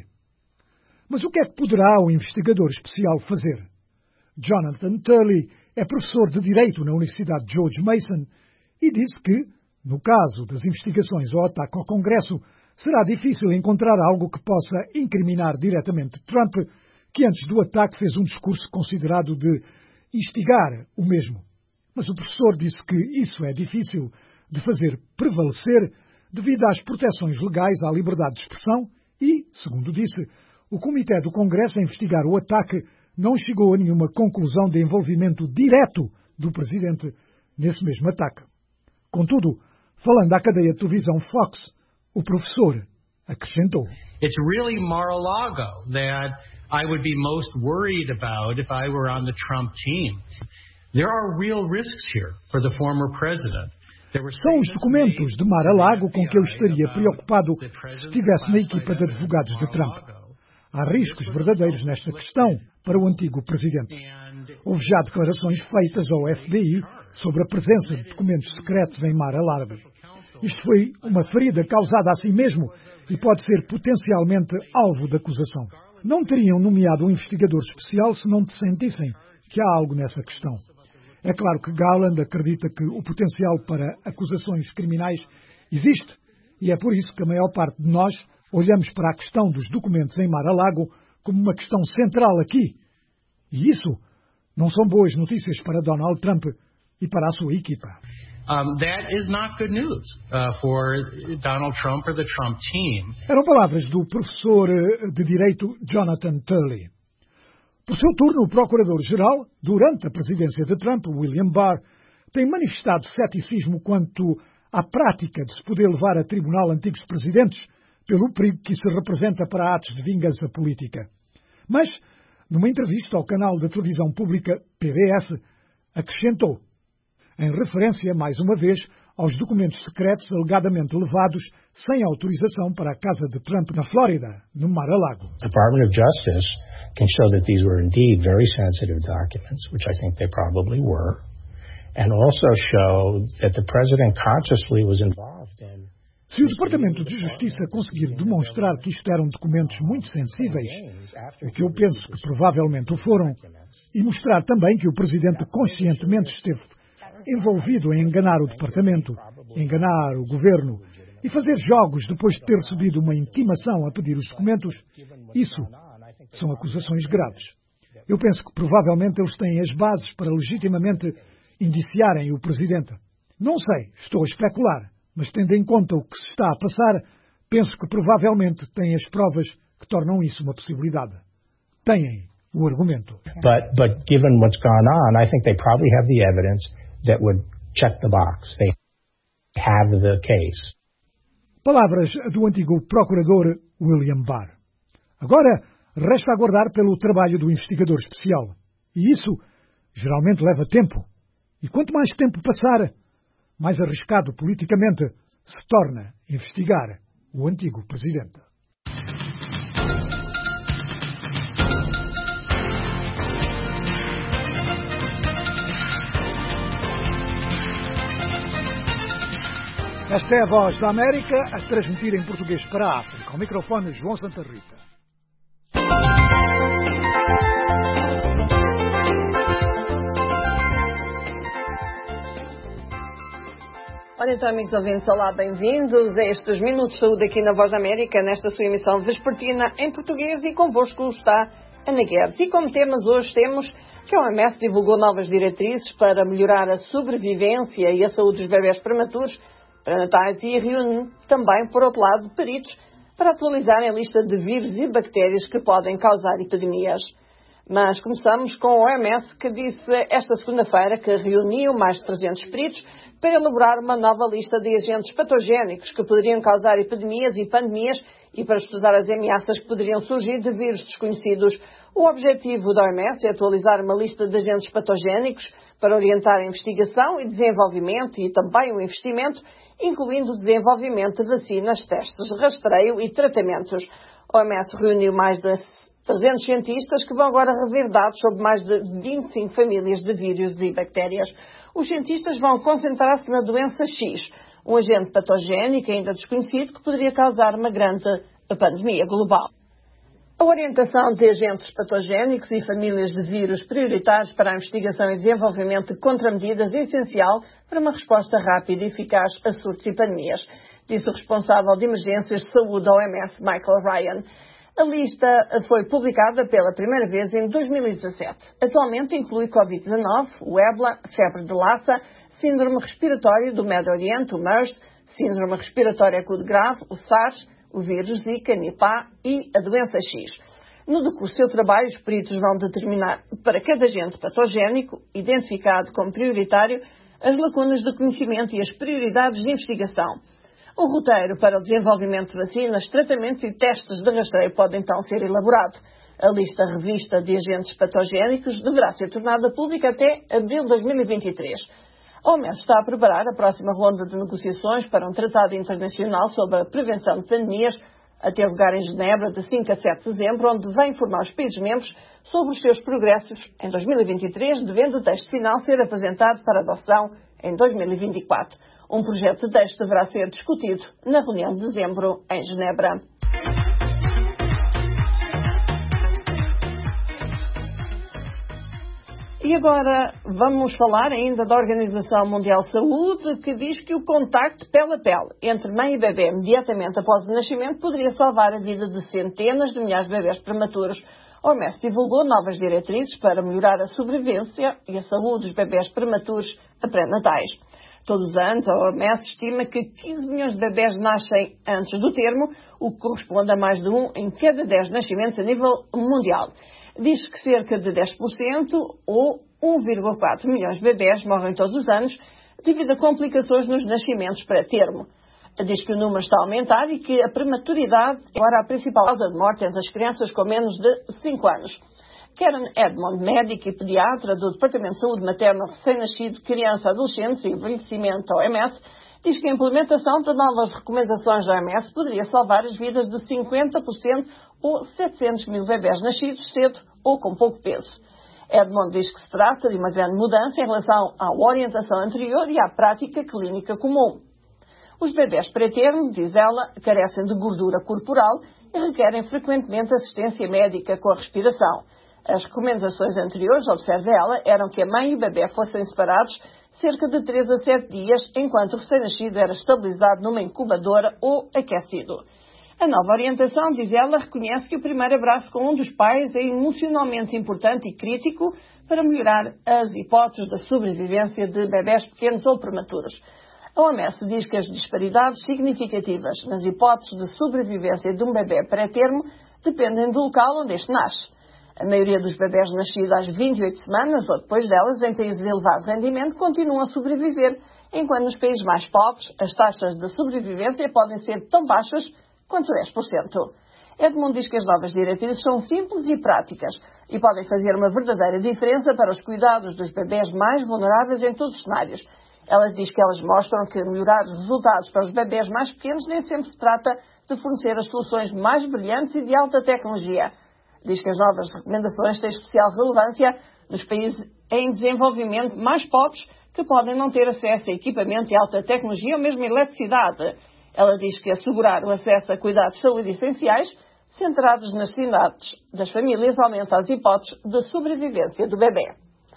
Mas o que é que poderá o investigador especial fazer? Jonathan Turley é professor de Direito na Universidade George Mason e disse que, no caso das investigações ao ataque ao Congresso, será difícil encontrar algo que possa incriminar diretamente Trump, que antes do ataque fez um discurso considerado de instigar o mesmo. Mas o professor disse que isso é difícil de fazer prevalecer devido às proteções legais à liberdade de expressão e, segundo disse, o Comitê do Congresso a investigar o ataque não chegou a nenhuma conclusão de envolvimento direto do presidente nesse mesmo ataque. Contudo, falando à cadeia de televisão Fox, o professor acrescentou: It's really Mar-a-Lago that I would be most worried about if I were on the Trump team. There are real risks here for the former president. São os documentos de Mar-a-Lago com que eu estaria preocupado se estivesse na equipa de advogados de Trump. Há riscos verdadeiros nesta questão para o antigo presidente. Houve já declarações feitas ao F B I sobre a presença de documentos secretos em Mar-a-Lago. Isto foi uma ferida causada a si mesmo e pode ser potencialmente alvo de acusação. Não teriam nomeado um investigador especial se não sentissem que há algo nessa questão. É claro que Garland acredita que o potencial para acusações criminais existe e é por isso que a maior parte de nós olhamos para a questão dos documentos em Mar-a-Lago como uma questão central aqui. E isso não são boas notícias para Donald Trump e para a sua equipa. Um, that is not good news uh, for Donald Trump or the Trump team. Eram palavras do professor de Direito Jonathan Turley. Por seu turno, o Procurador-Geral, durante a presidência de Trump, William Barr, tem manifestado ceticismo quanto à prática de se poder levar a tribunal antigos presidentes pelo perigo que isso representa para atos de vingança política. Mas, numa entrevista ao canal de televisão pública P B S, acrescentou, em referência, mais uma vez, aos documentos secretos alegadamente levados sem autorização para a casa de Trump na Flórida, no Mar-a-Lago. The Department of Justice can show that these were indeed very sensitive documents, which I think they probably were, and also show that the president consciously was involved in. Se o Departamento de Justiça conseguir demonstrar que isto eram documentos muito sensíveis, o que eu penso que provavelmente o foram, e mostrar também que o presidente conscientemente esteve envolvido em enganar o Departamento, enganar o governo e fazer jogos depois de ter recebido uma intimação a pedir os documentos, isso são acusações graves. Eu penso que provavelmente eles têm as bases para legitimamente indiciarem o presidente. Não sei, estou a especular, mas tendo em conta o que se está a passar, penso que provavelmente têm as provas que tornam isso uma possibilidade. Têm o argumento. But, but given what's gone on, I think they probably have the evidence that would check the box. They have the case. Palavras do antigo procurador William Barr. Agora, resta aguardar pelo trabalho do investigador especial. E isso geralmente leva tempo. E quanto mais tempo passar, mais arriscado politicamente se torna investigar o antigo presidente. Esta é a Voz da América, a transmitir em português para a África. Ao microfone, João Santa Rita. Ora então, amigos ouvintes, olá, bem-vindos a estes Minutos de Saúde aqui na Voz da América, nesta sua emissão vespertina em português, e convosco está Ana Guedes. E como temas hoje temos que a O M S divulgou novas diretrizes para melhorar a sobrevivência e a saúde dos bebés prematuros, pré-natais, e reúne também, por outro lado, peritos para atualizarem a lista de vírus e bactérias que podem causar epidemias. Mas começamos com a O M S, que disse esta segunda-feira que reuniu mais de trezentos peritos para elaborar uma nova lista de agentes patogénicos que poderiam causar epidemias e pandemias e para estudar as ameaças que poderiam surgir de vírus desconhecidos. O objetivo da O M S é atualizar uma lista de agentes patogénicos para orientar a investigação e desenvolvimento e também o investimento, incluindo o desenvolvimento de vacinas, testes, rastreio e tratamentos. A O M S reuniu mais de trezentos cientistas que vão agora rever dados sobre mais de vinte e cinco famílias de vírus e bactérias. Os cientistas vão concentrar-se na doença X, um agente patogénico ainda desconhecido que poderia causar uma grande pandemia global. A orientação de agentes patogénicos e famílias de vírus prioritários para a investigação e desenvolvimento de contramedidas é essencial para uma resposta rápida e eficaz a surtos e pandemias, disse o responsável de emergências de saúde da O M S, Michael Ryan. A lista foi publicada pela primeira vez em dois mil e dezassete. Atualmente inclui covid dezanove, o ébola, febre de Lassa, síndrome respiratório do Médio Oriente, o MERS, síndrome respiratório agudo grave, o SARS, o vírus Zika, Nipah e a doença X. No decurso do seu trabalho, os peritos vão determinar para cada agente patogénico, identificado como prioritário, as lacunas de conhecimento e as prioridades de investigação. O roteiro para o desenvolvimento de vacinas, tratamentos e testes de rastreio pode então ser elaborado. A lista revista de agentes patogénicos deverá ser tornada pública até abril de dois mil e vinte e três. A O M S está a preparar a próxima ronda de negociações para um tratado internacional sobre a prevenção de pandemias, a ter lugar em Genebra de cinco a sete de dezembro, onde vai informar os países-membros sobre os seus progressos em dois mil e vinte e três, devendo o texto final ser apresentado para adoção em dois mil e vinte e quatro. Um projeto de texto deverá ser discutido na reunião de dezembro em Genebra. E agora vamos falar ainda da Organização Mundial de Saúde, que diz que o contacto pele a pele entre mãe e bebê imediatamente após o nascimento poderia salvar a vida de centenas de milhares de bebés prematuros. A O M S divulgou novas diretrizes para melhorar a sobrevivência e a saúde dos bebés prematuros pré-natais. Todos os anos, a O M S estima que quinze milhões de bebés nascem antes do termo, o que corresponde a mais de um em cada dez nascimentos a nível mundial. Diz que cerca de dez por cento, ou um vírgula quatro milhões de bebés, morrem todos os anos devido a complicações nos nascimentos pré-termo. Diz que o número está a aumentar e que a prematuridade é agora a principal causa de morte entre as crianças com menos de cinco anos. Karen Edmond, médica e pediatra do Departamento de Saúde Materno Recém-Nascido, Criança, Adolescentes e Envelhecimento, O M S, diz que a implementação de novas recomendações da O M S poderia salvar as vidas de cinquenta por cento ou setecentos mil bebés nascidos cedo ou com pouco peso. Edmond diz que se trata de uma grande mudança em relação à orientação anterior e à prática clínica comum. Os bebés pré-termo, diz ela, carecem de gordura corporal e requerem frequentemente assistência médica com a respiração. As recomendações anteriores, observa ela, eram que a mãe e o bebê fossem separados cerca de três a sete dias, enquanto o recém-nascido era estabilizado numa incubadora ou aquecido. A nova orientação, diz ela, reconhece que o primeiro abraço com um dos pais é emocionalmente importante e crítico para melhorar as hipóteses da sobrevivência de bebés pequenos ou prematuros. A O M S diz que as disparidades significativas nas hipóteses de sobrevivência de um bebê pré-termo dependem do local onde este nasce. A maioria dos bebés nascidos às vinte e oito semanas ou depois delas, em países de elevado rendimento, continuam a sobreviver, enquanto nos países mais pobres as taxas de sobrevivência podem ser tão baixas quanto dez por cento. Edmond diz que as novas diretrizes são simples e práticas e podem fazer uma verdadeira diferença para os cuidados dos bebés mais vulneráveis em todos os cenários. Ela diz que elas mostram que melhorar os resultados para os bebés mais pequenos nem sempre se trata de fornecer as soluções mais brilhantes e de alta tecnologia. Diz que as novas recomendações têm especial relevância nos países em desenvolvimento mais pobres que podem não ter acesso a equipamento de alta tecnologia ou mesmo eletricidade. Ela diz que assegurar o acesso a cuidados de saúde essenciais, centrados nas necessidades das famílias, aumenta as hipóteses de sobrevivência do bebê.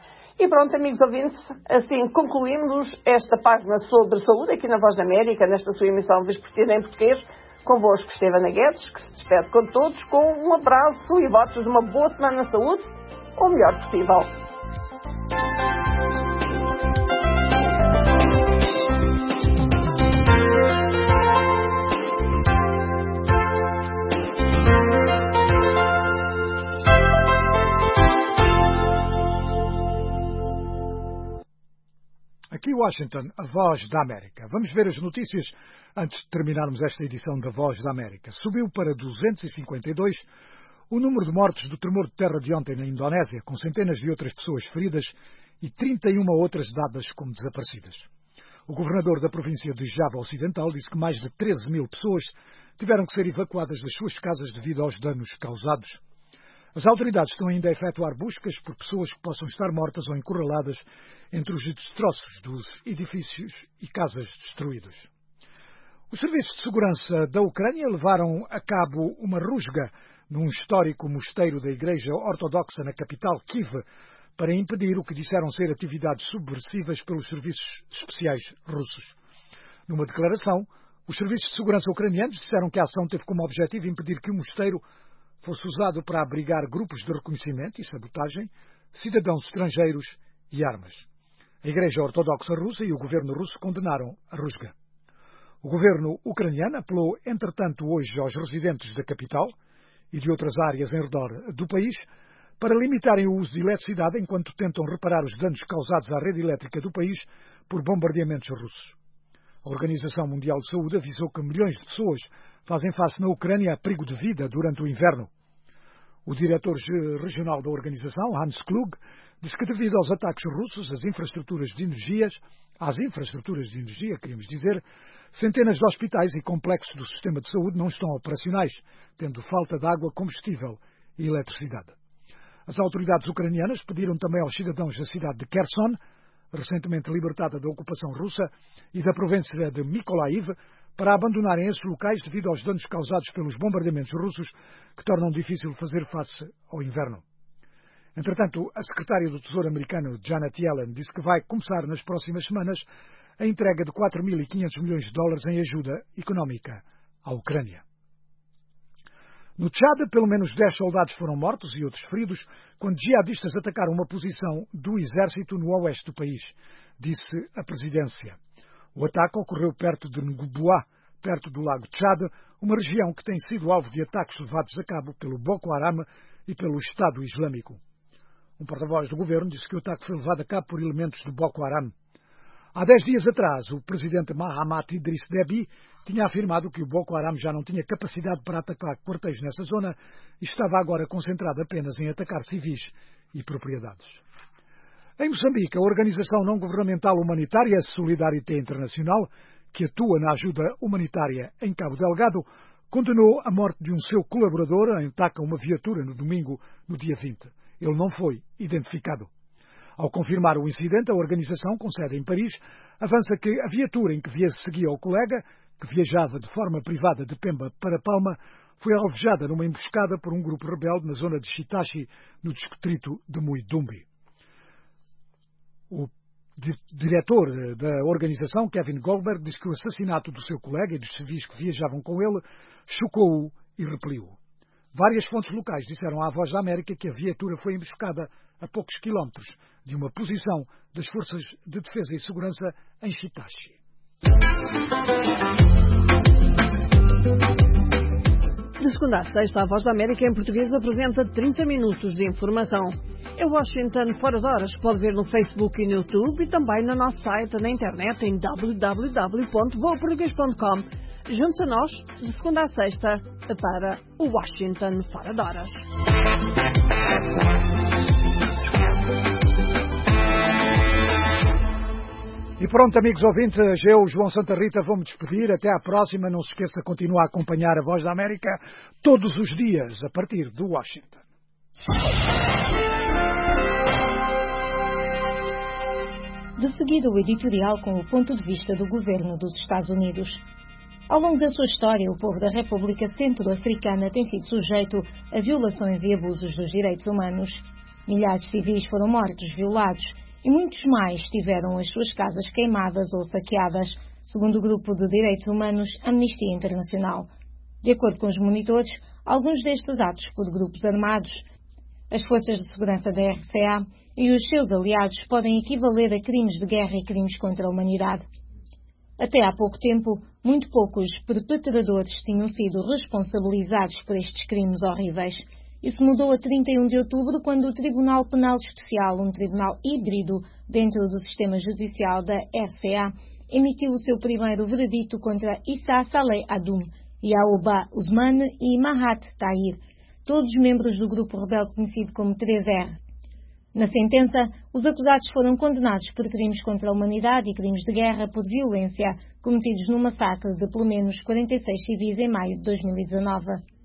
E pronto, amigos ouvintes, assim concluímos esta página sobre saúde aqui na Voz da América, nesta sua emissão vespertina em português. Convosco Estevana Guedes, que se despede com todos, com um abraço e votos de uma boa semana de saúde, o melhor possível. Aqui Washington, a Voz da América. Vamos ver as notícias antes de terminarmos esta edição da Voz da América. Subiu para duzentos e cinquenta e dois o número de mortos do tremor de terra de ontem na Indonésia, com centenas de outras pessoas feridas e trinta e uma outras dadas como desaparecidas. O governador da província de Java Ocidental disse que mais de treze mil pessoas tiveram que ser evacuadas das suas casas devido aos danos causados. As autoridades estão ainda a efetuar buscas por pessoas que possam estar mortas ou encurraladas entre os destroços dos edifícios e casas destruídos. Os serviços de segurança da Ucrânia levaram a cabo uma rusga num histórico mosteiro da Igreja Ortodoxa na capital, Kiev, para impedir o que disseram ser atividades subversivas pelos serviços especiais russos. Numa declaração, os serviços de segurança ucranianos disseram que a ação teve como objetivo impedir que o mosteiro fosse usado para abrigar grupos de reconhecimento e sabotagem, cidadãos estrangeiros e armas. A Igreja Ortodoxa Russa e o governo russo condenaram a rusga. O governo ucraniano apelou, entretanto, hoje aos residentes da capital e de outras áreas em redor do país para limitarem o uso de eletricidade enquanto tentam reparar os danos causados à rede elétrica do país por bombardeamentos russos. A Organização Mundial de Saúde avisou que milhões de pessoas fazem face na Ucrânia a perigo de vida durante o inverno. O diretor regional da organização, Hans Klug, disse que devido aos ataques russos às infraestruturas de energias, às infraestruturas de energia, queríamos dizer, centenas de hospitais e complexos do sistema de saúde não estão operacionais, tendo falta de água, combustível e eletricidade. As autoridades ucranianas pediram também aos cidadãos da cidade de Kherson, recentemente libertada da ocupação russa, e da província de Mykolaiv, para abandonarem esses locais devido aos danos causados pelos bombardeamentos russos que tornam difícil fazer face ao inverno. Entretanto, a secretária do Tesouro americano, Janet Yellen, disse que vai começar nas próximas semanas a entrega de quatro mil e quinhentos milhões de dólares em ajuda económica à Ucrânia. No Tchad, pelo menos dez soldados foram mortos e outros feridos quando jihadistas atacaram uma posição do exército no oeste do país, disse a presidência. O ataque ocorreu perto de Nguboa, perto do lago Tchad, uma região que tem sido alvo de ataques levados a cabo pelo Boko Haram e pelo Estado Islâmico. Um porta-voz do governo disse que o ataque foi levado a cabo por elementos do Boko Haram. Há dez dias atrás, o presidente Mahamat Idriss Déby tinha afirmado que o Boko Haram já não tinha capacidade para atacar quartéis nessa zona e estava agora concentrado apenas em atacar civis e propriedades. Em Moçambique, a organização não-governamental humanitária Solidarité Internacional, que atua na ajuda humanitária em Cabo Delgado, condenou a morte de um seu colaborador em ataque a uma viatura no domingo, no dia vinte. Ele não foi identificado. Ao confirmar o incidente, a organização, com sede em Paris, avança que a viatura em que seguia o colega, que viajava de forma privada de Pemba para Palma, foi alvejada numa emboscada por um grupo rebelde na zona de Chitachi, no distrito de Muidumbi. O diretor da organização, Kevin Goldberg, diz que o assassinato do seu colega e dos civis que viajavam com ele chocou-o e repeliu-o. Várias fontes locais disseram à Voz da América que a viatura foi emboscada a poucos quilómetros de uma posição das Forças de Defesa e Segurança em Chitachi. De segunda a sexta, a Voz da América em português apresenta trinta minutos de informação. É Washington Fora de Horas. Pode ver no Facebook e no YouTube e também no nosso site na internet em w w w ponto voa português ponto com. Junte-se a nós de segunda a sexta para o Washington Fora de Horas. E pronto, amigos ouvintes, eu, João Santa Rita, vou-me despedir. Até à próxima. Não se esqueça de continuar a acompanhar a Voz da América todos os dias, a partir de Washington. De seguida, o editorial com o ponto de vista do governo dos Estados Unidos. Ao longo da sua história, o povo da República Centro-Africana tem sido sujeito a violações e abusos dos direitos humanos. Milhares de civis foram mortos, violados, e muitos mais tiveram as suas casas queimadas ou saqueadas, segundo o Grupo de Direitos Humanos Amnistia Internacional. De acordo com os monitores, alguns destes atos por grupos armados, as forças de segurança da R C A e os seus aliados podem equivaler a crimes de guerra e crimes contra a humanidade. Até há pouco tempo, muito poucos perpetradores tinham sido responsabilizados por estes crimes horríveis. Isso mudou a trinta e um de outubro, quando o Tribunal Penal Especial, um tribunal híbrido dentro do sistema judicial da R C A, emitiu o seu primeiro veredito contra Issa Saleh Adoum, Yaouba Ousmane e Mahat Tahir, todos membros do grupo rebelde conhecido como três R. Na sentença, os acusados foram condenados por crimes contra a humanidade e crimes de guerra por violência cometidos no massacre de pelo menos quarenta e seis civis em maio de dois mil e dezanove.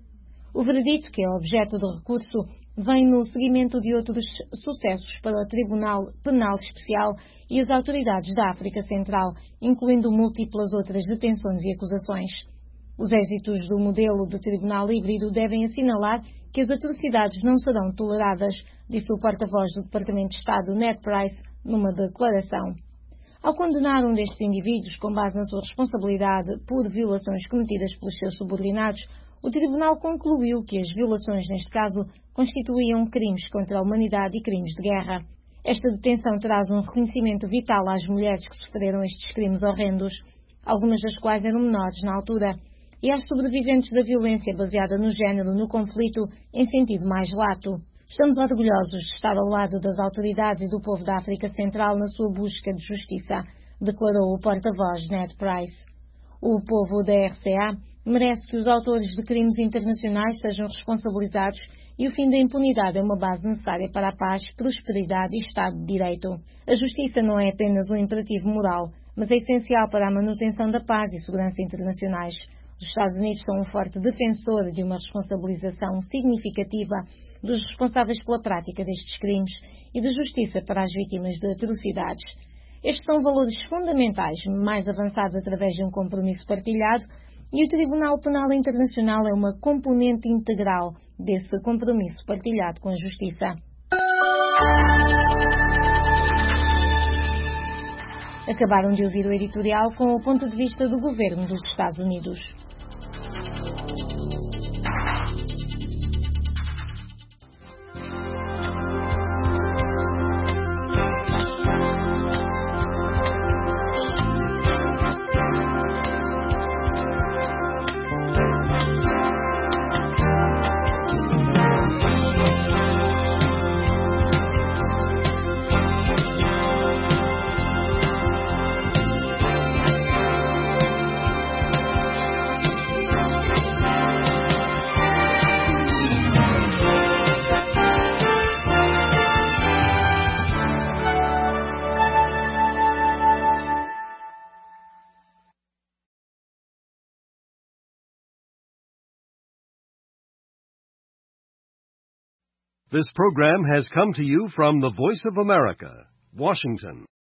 O veredito, que é objeto de recurso, vem no seguimento de outros sucessos para o Tribunal Penal Especial e as autoridades da África Central, incluindo múltiplas outras detenções e acusações. Os êxitos do modelo de tribunal híbrido devem assinalar que as atrocidades não serão toleradas, disse o porta-voz do Departamento de Estado, Ned Price, numa declaração. Ao condenar um destes indivíduos com base na sua responsabilidade por violações cometidas pelos seus subordinados, o Tribunal concluiu que as violações, neste caso, constituíam crimes contra a humanidade e crimes de guerra. Esta detenção traz um reconhecimento vital às mulheres que sofreram estes crimes horrendos, algumas das quais eram menores na altura, e às sobreviventes da violência baseada no género no conflito em sentido mais lato. Estamos orgulhosos de estar ao lado das autoridades e do povo da África Central na sua busca de justiça, declarou o porta-voz Ned Price. O povo da R C A merece que os autores de crimes internacionais sejam responsabilizados e o fim da impunidade é uma base necessária para a paz, prosperidade e Estado de Direito. A justiça não é apenas um imperativo moral, mas é essencial para a manutenção da paz e segurança internacionais. Os Estados Unidos são um forte defensor de uma responsabilização significativa dos responsáveis pela prática destes crimes e de justiça para as vítimas de atrocidades. Estes são valores fundamentais, mais avançados através de um compromisso partilhado, e o Tribunal Penal Internacional é uma componente integral desse compromisso partilhado com a justiça. Acabaram de ouvir o editorial com o ponto de vista do governo dos Estados Unidos. This program has come to you from the Voice of America, Washington.